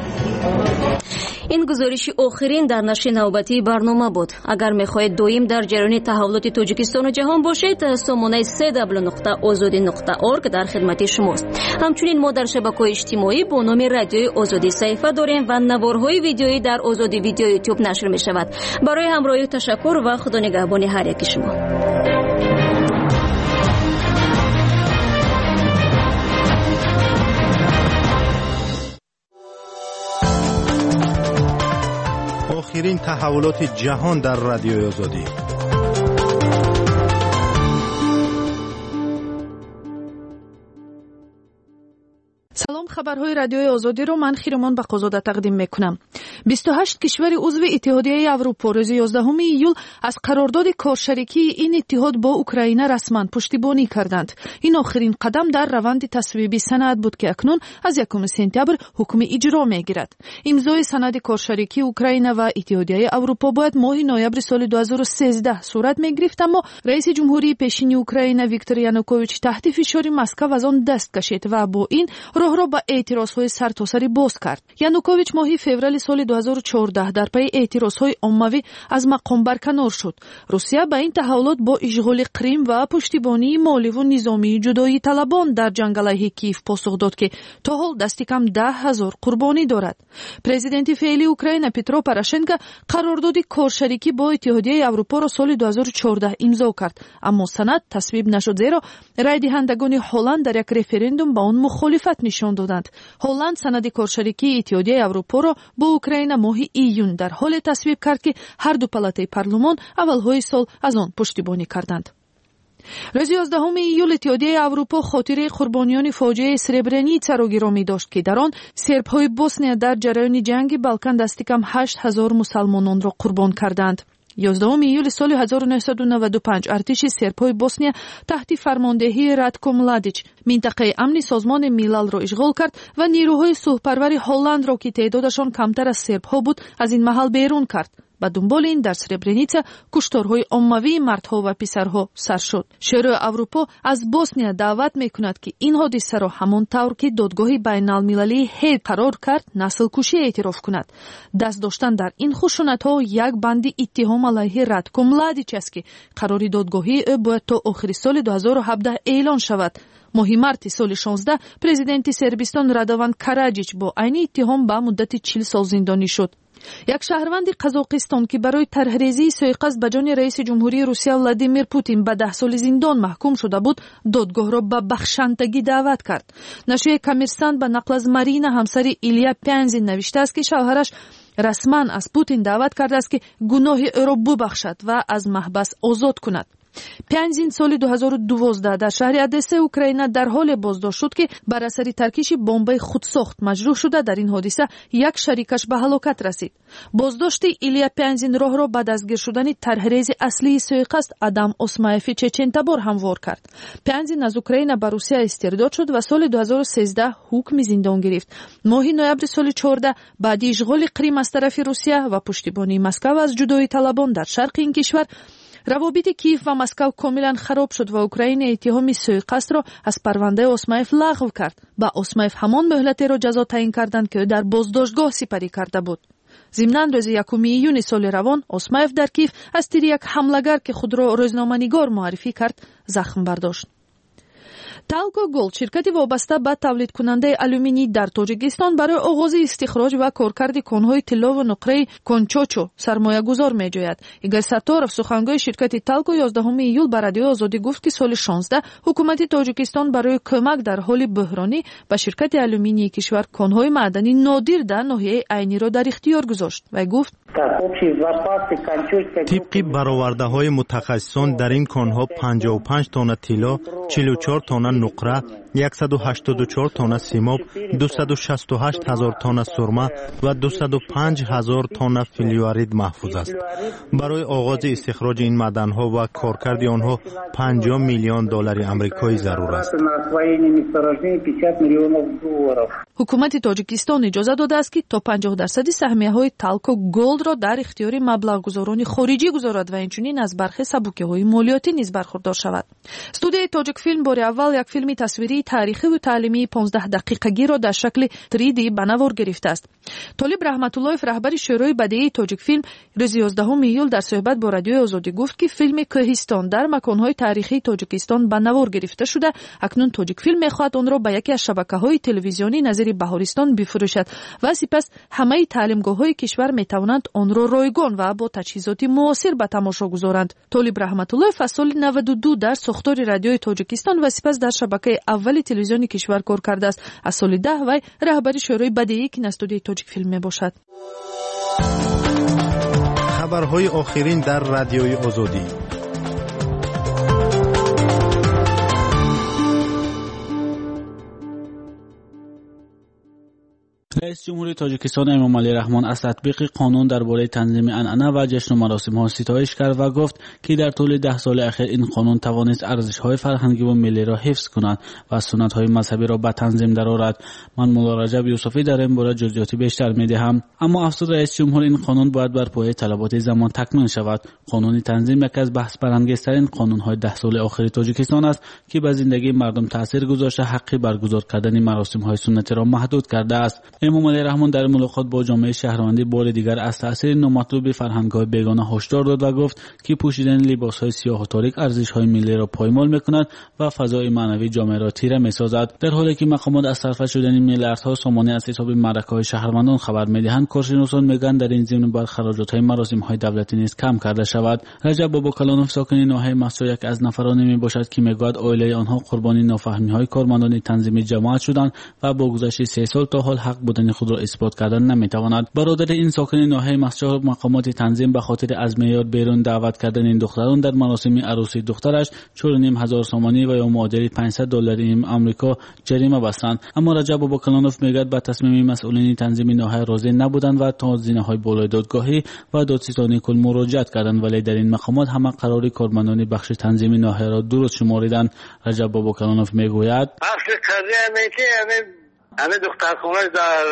[SPEAKER 1] این گزارش آخرین در نشر نوبتی برنامه بود. اگر میخواهید دویم در جریان تحولات تاجیکستان و جهان باشید، سامانه www.azadi.org در خدمت شماست. همچنین ما در شبکه‌های اجتماعی با نام رادیوی آزادی صفحه داریم و نوارهای ویدیویی در آزادی ویدیو یوتیوب نشر میشود. برای همراهی تشکر و خدا نگهبان هر یک شما.
[SPEAKER 8] آخرین تحولات جهان در رادیو آزادی.
[SPEAKER 2] سلام، خبرهای رادیوی آزادی رو من خیرمان بقازاده تقدیم میکنم. 28 کشور عضو اتحادیه اروپا روز 11 ایول از قرارداد کارشریکی این اتحاد با اوکراین رسما پشتیبانی کردند. این آخرین قدم در روند تصویبی سند بود که اکنون از 1 سپتامبر حکم اجرا میگیرد. امضای سند کارشریکی اوکراین و اتحادیه اروپا باید ماه نوامبر سال 2013 صورت میگرفت، اما رئیس جمهوری پیشین اوکراین ویکتور یانوکوویچ تحت فشار مسکو از آن دست کشید و با این راه را به اعتراضهای سرتاسری باز کرد. یانوکوویچ ماه فوریه سال 2014 در پی اعتراضهای عمومی از مقام برکنار شد. روسیه به این تحولات با اشغال کریم و پشتیبانی مالی و نظامی جدایی طلبان در جنگ علیه کیف پاسخ داد که تا حال دست کم 10,000 قربانی دارد. پرزیدنت فعلی اوکراین پترو پوراشنکو قرارداد کارشریکی با اتحادیه اروپا را سال 2014 امضا کرد، اما سند تصویب نشد، زیرا رای دهندگان هلند در یک رفراندوم با آن مخالفت نشان دادند. هلند سند کارشریکی اتحادیه اروپا را با اوکراین ماه ایون در حال تصویب کرد که هر دو پالاتای پارلمان اولهای سال از آن پشتیبانی کردند. روز 11 ایول اتحادیه اروپا خاطره قربانیان فاجعه سربرنیتسا را گرامی داشت که در آن سربهای بوسنیا در جریان جنگ بالکان دست کم 8,000 مسلمانان را قربان کردند. 11 ایول سال 1995 ارتش سربهای بوسنیا تحت فرماندهی راتکو ملادیچ منطقه امنی سازمان ملل را اشغال کرد و نیروهای صلح‌پرور هلند را که تعدادشان کمتر از سربها بود از این محل بیرون کرد. با دنبال این در سربرنیتسا کشتارهای عمومی مردها و پسرها سر شد. شورای اروپا از بوسنیا دعوت میکند که این حادثه را همان طور که دادگاه بین المللی هگ قرار کرد نسل کشی اعتراف کند. دست داشتن در این خشونت‌ها یک بند اتهام علیه راتکو ملادیچ است که قرار دادگاهی او باید تا آخر سال 2017 اعلان شود. ماه مارت سال 16 پرزیدنت سربستان رادوان کاراجیچ با عین اتهام به مدت 40 سال زندانی شد. یک شهروند قزاقستان که برای طرحریزی سوءقصد به جان رئیس جمهوری روسیه ولادیمیر پوتین به 10 سال زندان محکوم شده بود، دادگاه را به بخشندگی دعوت کرد. نشریه کامرسانت به نقل از مارینا همسر ایلیا پیانزین نوشته است که شوهرش رسما از پوتین دعوت کرده است که گناه او را ببخشد و از محبس آزاد کند. پیانزین سال 2012 در شهر ادسه اوکراین در حال بازداشت شد که بر اثر ترکیش بمب خودساخت مجروح شده. در این حادثه یک شریکش به هلاکت رسید. بازداشت ایلیا پیانزین راه را بعد از گیر شدن طرحریز اصلی سوءقصد آدم اسمایف چچنتبور هموار کرد. پیانزین از اوکراین به روسیه استرداد شد و سال 2013 حکم زندان گرفت. ماه نوامبر سال 14 بعد اشغال کریم از طرف روسیه و پشتیبانی مسکو از جدایی طلبان در شرق این کشور، روابط کیف و مسکو کاملا خراب شد و اوکراین اتهام سوءقصد را از پرونده اسمایف لغو کرد. با اسمایف همان مهلت را جزا تعیین کردند که در بازداشتگاه سپری کرده بود. ضمناً روز 1 ایون سال روان اسمایف در کیف از تیر یک حمله‌گر که خود را روزنامه‌نگار معرفی کرد زخم برداشت. تالکو گولد شرکت وابسته به تولید کننده آلومینی در تاجیکستان برای آغاز استخراج و کارکرد کانهای طلا و نقره کنچوچو سرمایه گذار می جوید. ایگور ساتاروف سخنگوی شرکت تالکو 11 ایول به رادیو آزادی گفت که سال 16 حکومت تاجیکستان برای کمک در حال بحرانی به شرکت آلومینی کشور کانهای معدنی نادر در ناحیه عینی را در اختیار گذاشت و گفت
[SPEAKER 8] طبق برآورده‌های متخصصان در این کانها 55 تن طلا، 44 تن نقره، 184 تن سیماب، 268,000 تن سرمه و 205,000 تن فلورید محفوظ است. برای آغاز استخراج این معدن‌ها و کارکرد آنها 50 میلیون دلار آمریکایی ضرور است.
[SPEAKER 2] حکومت تاجیکستان اجازه داده است که تا 50% سهمیه‌های تالکو گولد را در اختیار مبلغ‌گذاران خارجی گذارد و اینچنین از برخی سبوکه‌های مالیاتی نیز برخوردار شود. استودیوی تاجیک فیلم بار اول یک فیلم تصویری تاریخی و تعلیمی 15 دقیقگی را در شکل 3D به نوار گرفته است. طالب رحمت‌اللهیف رهبر شورای بدیعی تاجیک فیلم روز 11 ایول در صحبت با رادیو آزادی گفت که فیلم کوهستان در مکان‌های تاریخی تاجیکستان به نوار گرفته شده. اکنون تاجیک فیلم می‌خواهد آن را به یکی از شبکه‌های تلویزیونی نظیر بهارستان بفروشد و سپس همه تعلیمگاه‌های کشور می‌توانند آن را رایگان و با تجهیزات معاصر به تماشا گذارند. طالب رحمت‌اللهیف از سال 92 در ساختار رادیوی تاجیکستان و سپس در شبکه اول تلویزیونی کشور کار کرده است. از سال 10 وی رهبر شورای بدیعی که استودیوی تاجیک فیلم میباشد.
[SPEAKER 8] خبرهای آخرین در رادیوی آزادی.
[SPEAKER 15] رئیس جمهوری تاجیکستان امامعلی رحمان از تطبیق قانون درباره تنظیم عنعنه و جشن و مراسم‌ها ستایش کرد و گفت که در طول 10 سال اخیر این قانون توانست ارزش‌های فرهنگی و ملی را حفظ کند و سنت‌های مذهبی را به تنظیم درآورد. من مولا رجب یوسفی در این باره جزئیات بیشتر می‌دهم. اما افسر رئیس جمهور این قانون باید بر پایه طلبات زمان تکمیل شود. قانون تنظیم یکی از بحث برانگیزترین قانون‌های 10 سال اخیر تاجیکستان است که به زندگی مردم تاثیر گذاشته حق برگزار کردن مراسم‌های سنتی را محدود کرده است. امامعلی رحمان در ملاقات با جامعه شهروندی بار دیگر از تاثیر نامطلوب فرهنگ‌های بیگانه هشدار داد و گفت که پوشیدن لباس‌های سیاه و تاریک ارزش‌های ملی را پایمال می‌کند و فضای معنوی جامعه را تیره می‌سازد. در حالی که مقامات از صرف شدن میلیاردها سامانه از حساب مرکه‌های شهروندان خبر می‌دهند، کارشناسان میگن در این ضمن باید خراجات‌های مراسم‌های دولتی نیز کم کرده شود. رجب باباکلانوف ساکن ناحیه مسجد یک از نفرانی میباشد که میگوید عائله آنها قربانی نافهمی‌های کارمندان تنظیم جماعت شدند و با گذشت 3 سال تا حال حق بودن خود را اثبات کردن نمیتواند. برادر این ساکن ناحیه مسجد مقامات تنظیم به خاطر از معیار بیرون دعوت کردن این دختران در مراسم عروسی دخترش 4,500 سامانی و یا معادل $500 آمریکا جریمه بستند. اما رجب باباکلانوف میگوید به تصمیم مسئولین تنظیم ناحیه راضی نبودند و تا زینه‌های بالای دادگاهی و دادستانی کل مراجعت کردند، ولی در این مقامات همه قرار کارمندان بخش تنظیم ناحیه را درست شماریدند. رجب باباکلانوف میگوید
[SPEAKER 6] اصل قضیه که همه دخترخانه در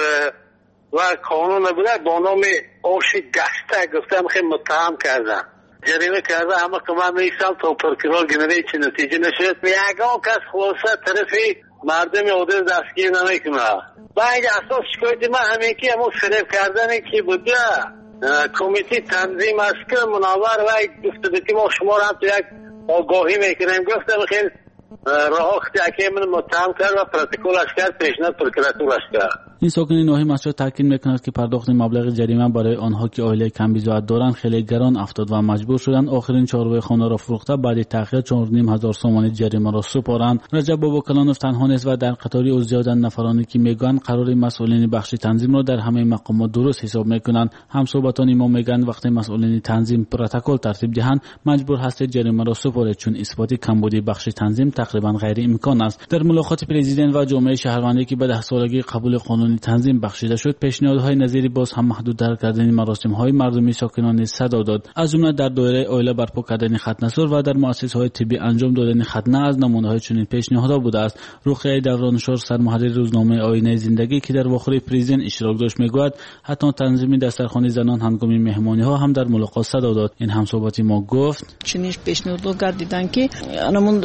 [SPEAKER 6] و قانون بوده با نام آشی گشته گفتم خیلی متهم کردن جریمه کرده، اما که من میشتم تا پرکرار گنره چی نتیجه نشد. یکان کس خلاصه طرفی مردم عادل دستگیر نمیکنه. با این اساس شکایت من همین که همون فریب کردن که بوده کمیتی تنظیم است که منور و گفته که ما شما را هم تو یک آگاهی میکنیم. گفتم خیلی راه که من متهم کرد و پروتکلش کرد، پیشنهاد پروکراتورش کرد.
[SPEAKER 15] این ساکن ناحیه مسجد تاکید میکند که پرداخت مبلغ جریمه برای آنها که عائله کم بیزاعت دارند خیلی گران افتاد و مجبور شدند آخرین چهارراه خانه را فروخته بعد تأخیر 4,500 سامانی جریمه را سپارند. رجب باباکلانوف تنها نیست و در قطاری او زیادن نفرانی که میگویند قرار مسئولین بخش تنظیم را در همه مقامات درست حساب میکنند. همصحبتان ما میگویند وقتی مسئولین تنظیم پروتکل ترتیب دهند مجبور هست جریمه را سپارد، چون اثبات کمبودی بخش تنظیم تقریبا غیر امکان است. در ملاقات پرزیدنت و جامعه شهروندی که به 10 سالگی قبول قانون تنظیم بخشیده شد، پیشنهادهای نظیری باز هم محدودتر کردن مراسم‌های مردمی ساکنان صدا داد، از جمله در دایره عائله برپا کردن ختنه‌سر و در مؤسسه‌های طبی انجام دادن ختنه از نمونه‌های چنین پیشنهادها بوده است. رقیه دورانشار سرمحرر روزنامه آینه زندگی که در واخره پرزیدنت اشتراک داشت میگوید حتی تنظیم دسترخوان زنان هنگام مهمانی‌ها هم در ملاقات صدا داد. این همصحبتی ما گفت
[SPEAKER 12] چنین پیشنهاد کردن که انمون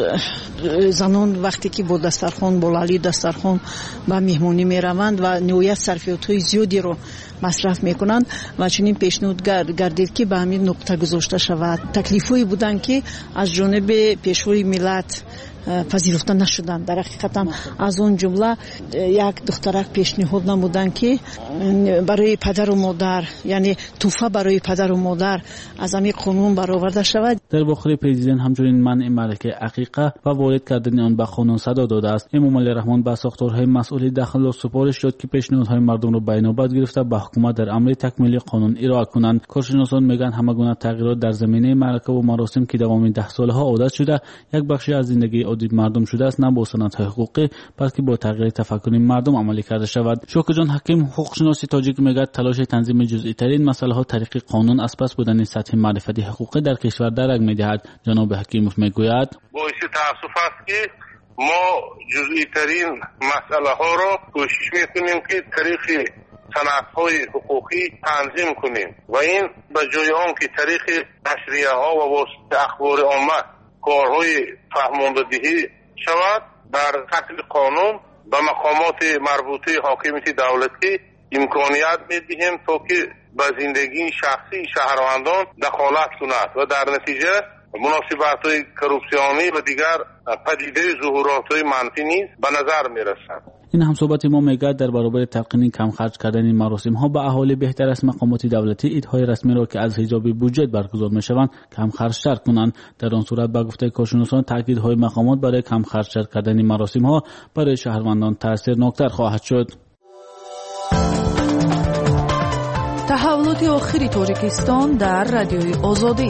[SPEAKER 12] زنان وقتی که با دسترخوان بالالی دسترخوان با مهمانی میروند و نهایت صرفیات‌های زیادی رو مصرف میکنند و چنین پیشنهاد گردید که به همین نقطه گذاشته شود. تکلیف‌هایی بودند که از جانب پیشوای ملت پذیرفته نشدند. در حقیقت از اون جمله یک دخترک پیشنهاد نمودند که برای پدر و مادر، یعنی توفه برای پدر و مادر از همین قانون برآورده شود.
[SPEAKER 15] در واخره پرزیدنت همچنین منع معرکه عقیقه و وارد کردن آن به قانون صدا داده است. امامعلی رحمان به ساختارهای مسئولی داخل سپارش داد که پیشنهادهای مردم را به نوبت گرفته به حکومت در امر تکمیل قانون ارائه کنند. کارشناسان میگن همه گونه تغییرات در زمینه معرکه و مراسم که دوام 10 سالها عادت شده یک بخشی از زندگی عادی مردم شده است، نه با سنت‌های حقوقی بلکه با تغییر تفکر مردم عملی کرده شود. شوکه جان حکیم حقوقشناس تاجیک میگه تلاش تنظیم جزئی ترین مسائل ها طریق قانون از پس بودن سطح معرفتی حقوقی در کشور درک میدهد. جناب حکیموف میگوید
[SPEAKER 6] باعث تاسف است که ما جزئی ترین مسئله ها را کوشش میکنیم که طریق صنعت‌های حقوقی تنظیم کنیم و این به جای آن که طریق نشریه ها و واسطه اخبار عامه کارهای فهماندهی شود، در شکل قانون به مقامات مربوطه حاکمیت دولتی امکانیت میدهیم تا که به زندگی شخصی شهروندان دخالت کند و در نتیجه مناسبت‌های کروپسیونی و دیگر پدیده ظهورات‌های منفی نیز به نظر می‌رسند.
[SPEAKER 15] این هم صحبت ما میگه در برابر تلقین کم خرج کردن این مراسم ها به اهالی بهتر است مقامات دولتی ایدهای رسمی را که از حساب بودجه برگزار میشوند کم خرج‌تر کنند. در آن صورت به گفته کارشناسان تاکیدهای مقامات برای کم خرج‌تر کردن این مراسم ها برای شهروندان تاثیرناکتر خواهد شد.
[SPEAKER 2] تحولات آخری تاجیکستان در رادیوی آزادی.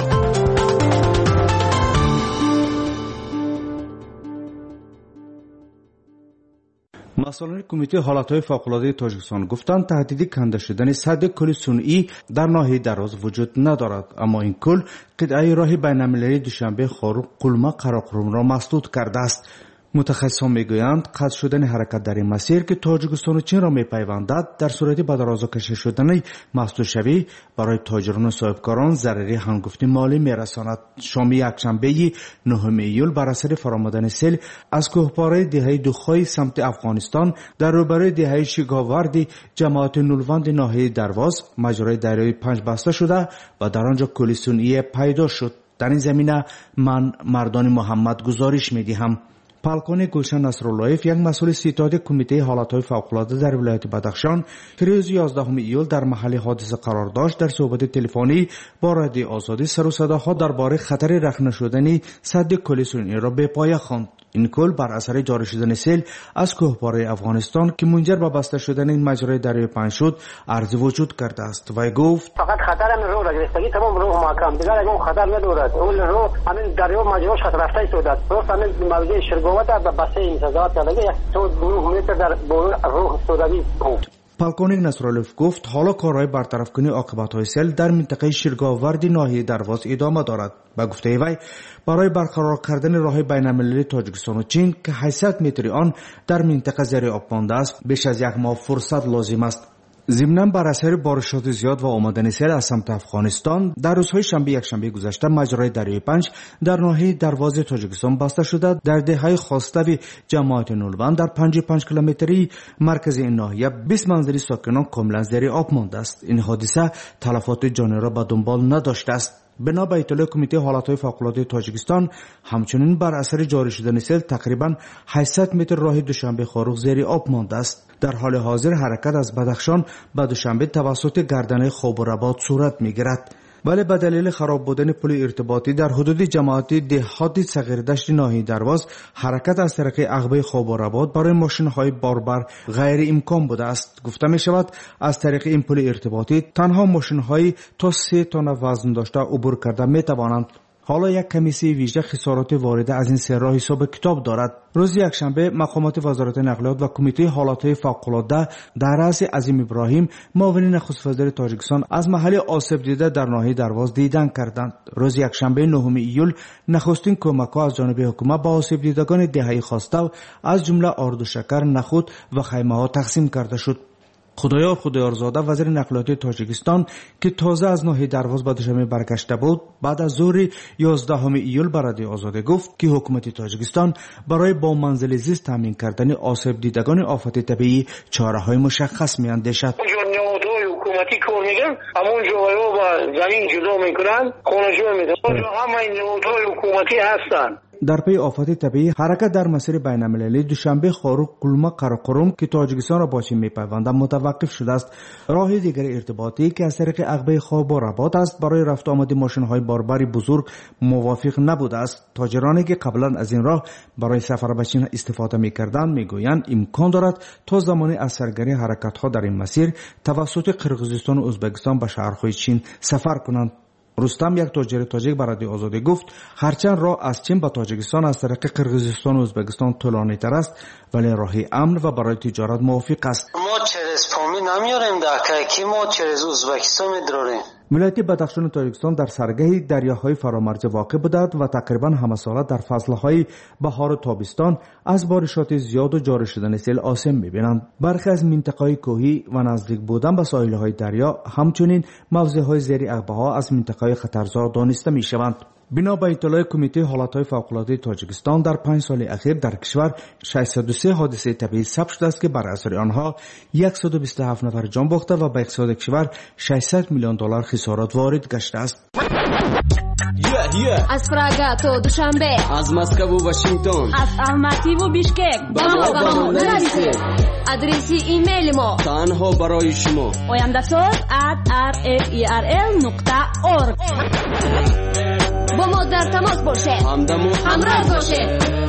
[SPEAKER 5] مسئولان کمیته حالتهای فوق‌العاده تاجیکستان گفتند تهدید کنده شدن سد کل صنعی در ناحیه دراز وجود ندارد، اما این کل قطعه راه بین‌المللی دوشنبه خاروق قلمه قراقرم را مسدود کرده است. متخصصان میگویند قطع شدن حرکت در این مسیر که تاجیکستان و چین را میپیوندد در صورت به درازا کشیده شدن مسدود شوی برای تاجران و صاحبکاران ضرری هنگفتی مالی میرساند. شام یکشنبه 9 ایول بر اثر فرامدن سیل از کوهپاره دهه دوخای سمت افغانستان در روبروی دهه شگاوردی جماعت نولوند ناحیه درواز مجرای دریای 5 بسته شده و در آنجا کل صنعی پیدا شد. در این زمینه من مردان محمد گزارش میدهم. پالکون گلشن نصراللهیف یک مسئول ستاد کمیته حالتهای فوق‌العاده در ولایت بدخشان که روز 11 ایول در محل حادثه قرار داشت در صحبت تلفنی با رادیو آزادی سر و صداها درباره خطر رخنه شدن سد کل صنعی را به پایه خواند. این کل بر اثر جاری شدن سیل از کوهپاره افغانستان که منجر به بسته شدن این مجرای دریای 5 شد عرض وجود کرده است و گفت
[SPEAKER 4] فقط خطر همین رو را گرفتگی تمام رو محکم دیگر اون خطر ندارد. اون رو همین دریا مجراش خط رفته شده است. درست همین موضوع شرگاوت به بسته این سزاوات کردگی تو 9 متر در برون روح سوداوی بود.
[SPEAKER 5] پالکونیک نصراللهیف گفت حالا کارهای برطرف کنی عاقبت‌های سیل در منطقه شیرگاوردی ناحیه درواز ادامه دارد. با گفته وی برای برقرار کردن راه بین‌المللی تاجیکستان و چین که 800 متری آن در منطقه زیر آب مانده است بیش از یک ماه فرصت لازم است. ضمناً بر اثر بارشات زیاد و آمدن سیل از سمت افغانستان در روزهای شنبه یکشنبه گذشته مجرای دریای 5 در ناحیه درواز تاجیکستان بسته شده. در دهه خاستوی جماعت نولوند در 55 کیلومتری مرکز این ناحیه 20 منزل ساکنان کاملا زیر آب مانده است. این حادثه تلفات جانی را به دنبال نداشته است. بنا به اطلاع کمیته حالتهای فوق‌العاده تاجیکستان همچنین بر اثر جاری شدن سیل تقریبا 800 متر راه دوشنبه خاروق زیر آب مانده است. در حال حاضر حرکت از بدخشان به دوشنبه توسط گردنه خوب و رباط صورت میگیرد، ولی به دلیل خراب بودن پل ارتباطی در حدود جماعت دهات صغیردشت ناحیه درواز حرکت از طریق عقبه خوب و رباط برای ماشین‌های باربر غیر امکان بوده است. گفته می شود از طریق این پل ارتباطی تنها ماشین‌های تا 3 تن وزن داشته عبور کرده می توانند. حالا یک کمیسیون ویژه خسارات وارده از این سه راه حساب کتاب دارد. روز یکشنبه مقامات وزارت نقلیات و کمیته حالتهای فوق‌العاده در رأس عظیم ابراهیم معاون نخست وزیر تاجیکستان از محل آسیب دیده در ناحیه درواز دیدن کردند. روز یکشنبه 9 ایول نخستین کمک‌ها از جانب حکومت به آسیب دیدگان دهه خاسته از جمله آرد و شکر، نخود و خیمه‌ها تقسیم کرده شد. خدایار خدایارزاده وزیر نقلیات تاجیکستان که تازه از ناحیه درواز به دوشنبه برگشته بود بعد از ظهر 11 ایول به رادیو آزادی گفت که حکومت تاجیکستان برای با منزل زیست تامین کردن آسیب دیدگان آفت طبیعی چاره‌های مشخص می‌اندیشد.
[SPEAKER 4] حکومتی کار میگن همون جاها با زمین جدا میکنن خانجو میدن اونجا همه این نهادهای حکومتی هستن.
[SPEAKER 5] در پی آفت طبیعی حرکت در مسیر بین‌المللی دوشنبه خاروق قلمه قراقرم که تاجیکستان را با چین میپیوندد متوقف شده است. راه دیگر ارتباطی که از طریق عقبه خواب و رباط است برای رفت آمد ماشین‌های باربری بزرگ موافق نبوده است. تاجرانی که قبلا از این راه برای سفر به چین استفاده میکردند میگویند امکان دارد تا زمان از سرگیری حرکت‌ها در این مسیر توسط قرقیزستان و ازبکستان به شهرهای چین سفر کنند. رستم یک تاجر تاجیک به رادیو آزادی گفت هرچند راه از چین به تاجیکستان از طریق قرقیزستان و ازبکستان طولانی تر است ولی راهی امن و برای تجارت موافق است.
[SPEAKER 4] ما چرز پامی نمیاریم در که ما چرز ازبکستان میداریم.
[SPEAKER 5] ولایت بدخشان و تاجیکستان در سرگه دریاهای فرامرز واقع بودند و تقریبا همه ساله در فصلهای بهار و تابستان از بارشات زیاد و جاری شدن سیل آسیب می‌بینند. برخی از منطقه‌های کوهی و نزدیک بودن به ساحل‌های دریا همچنین موضع‌های زیر عقبه‌ها از منطقه‌های خطرزا دانسته می‌شوند. بنا به اطلاع کمیته حالتهای فوق‌العاده تاجیکستان در 5 سال اخیر در کشور 603 حادثه طبیعی ثبت شده است که بر اثر آنها 127 نفر جان باخته و به اقتصاد کشور 600 میلیون دلار خسارات وارد گشته است.
[SPEAKER 1] از پراگا تا دوشنبه،
[SPEAKER 19] از مسکو و واشنگتن،
[SPEAKER 1] از الماتی و بیشکک با ما نرسید. آدرسی ایمیل ما
[SPEAKER 19] تنها برای شما
[SPEAKER 1] oyamdasoz@rferl.org. با ما در تماس باشید.
[SPEAKER 19] همراه
[SPEAKER 1] باشید.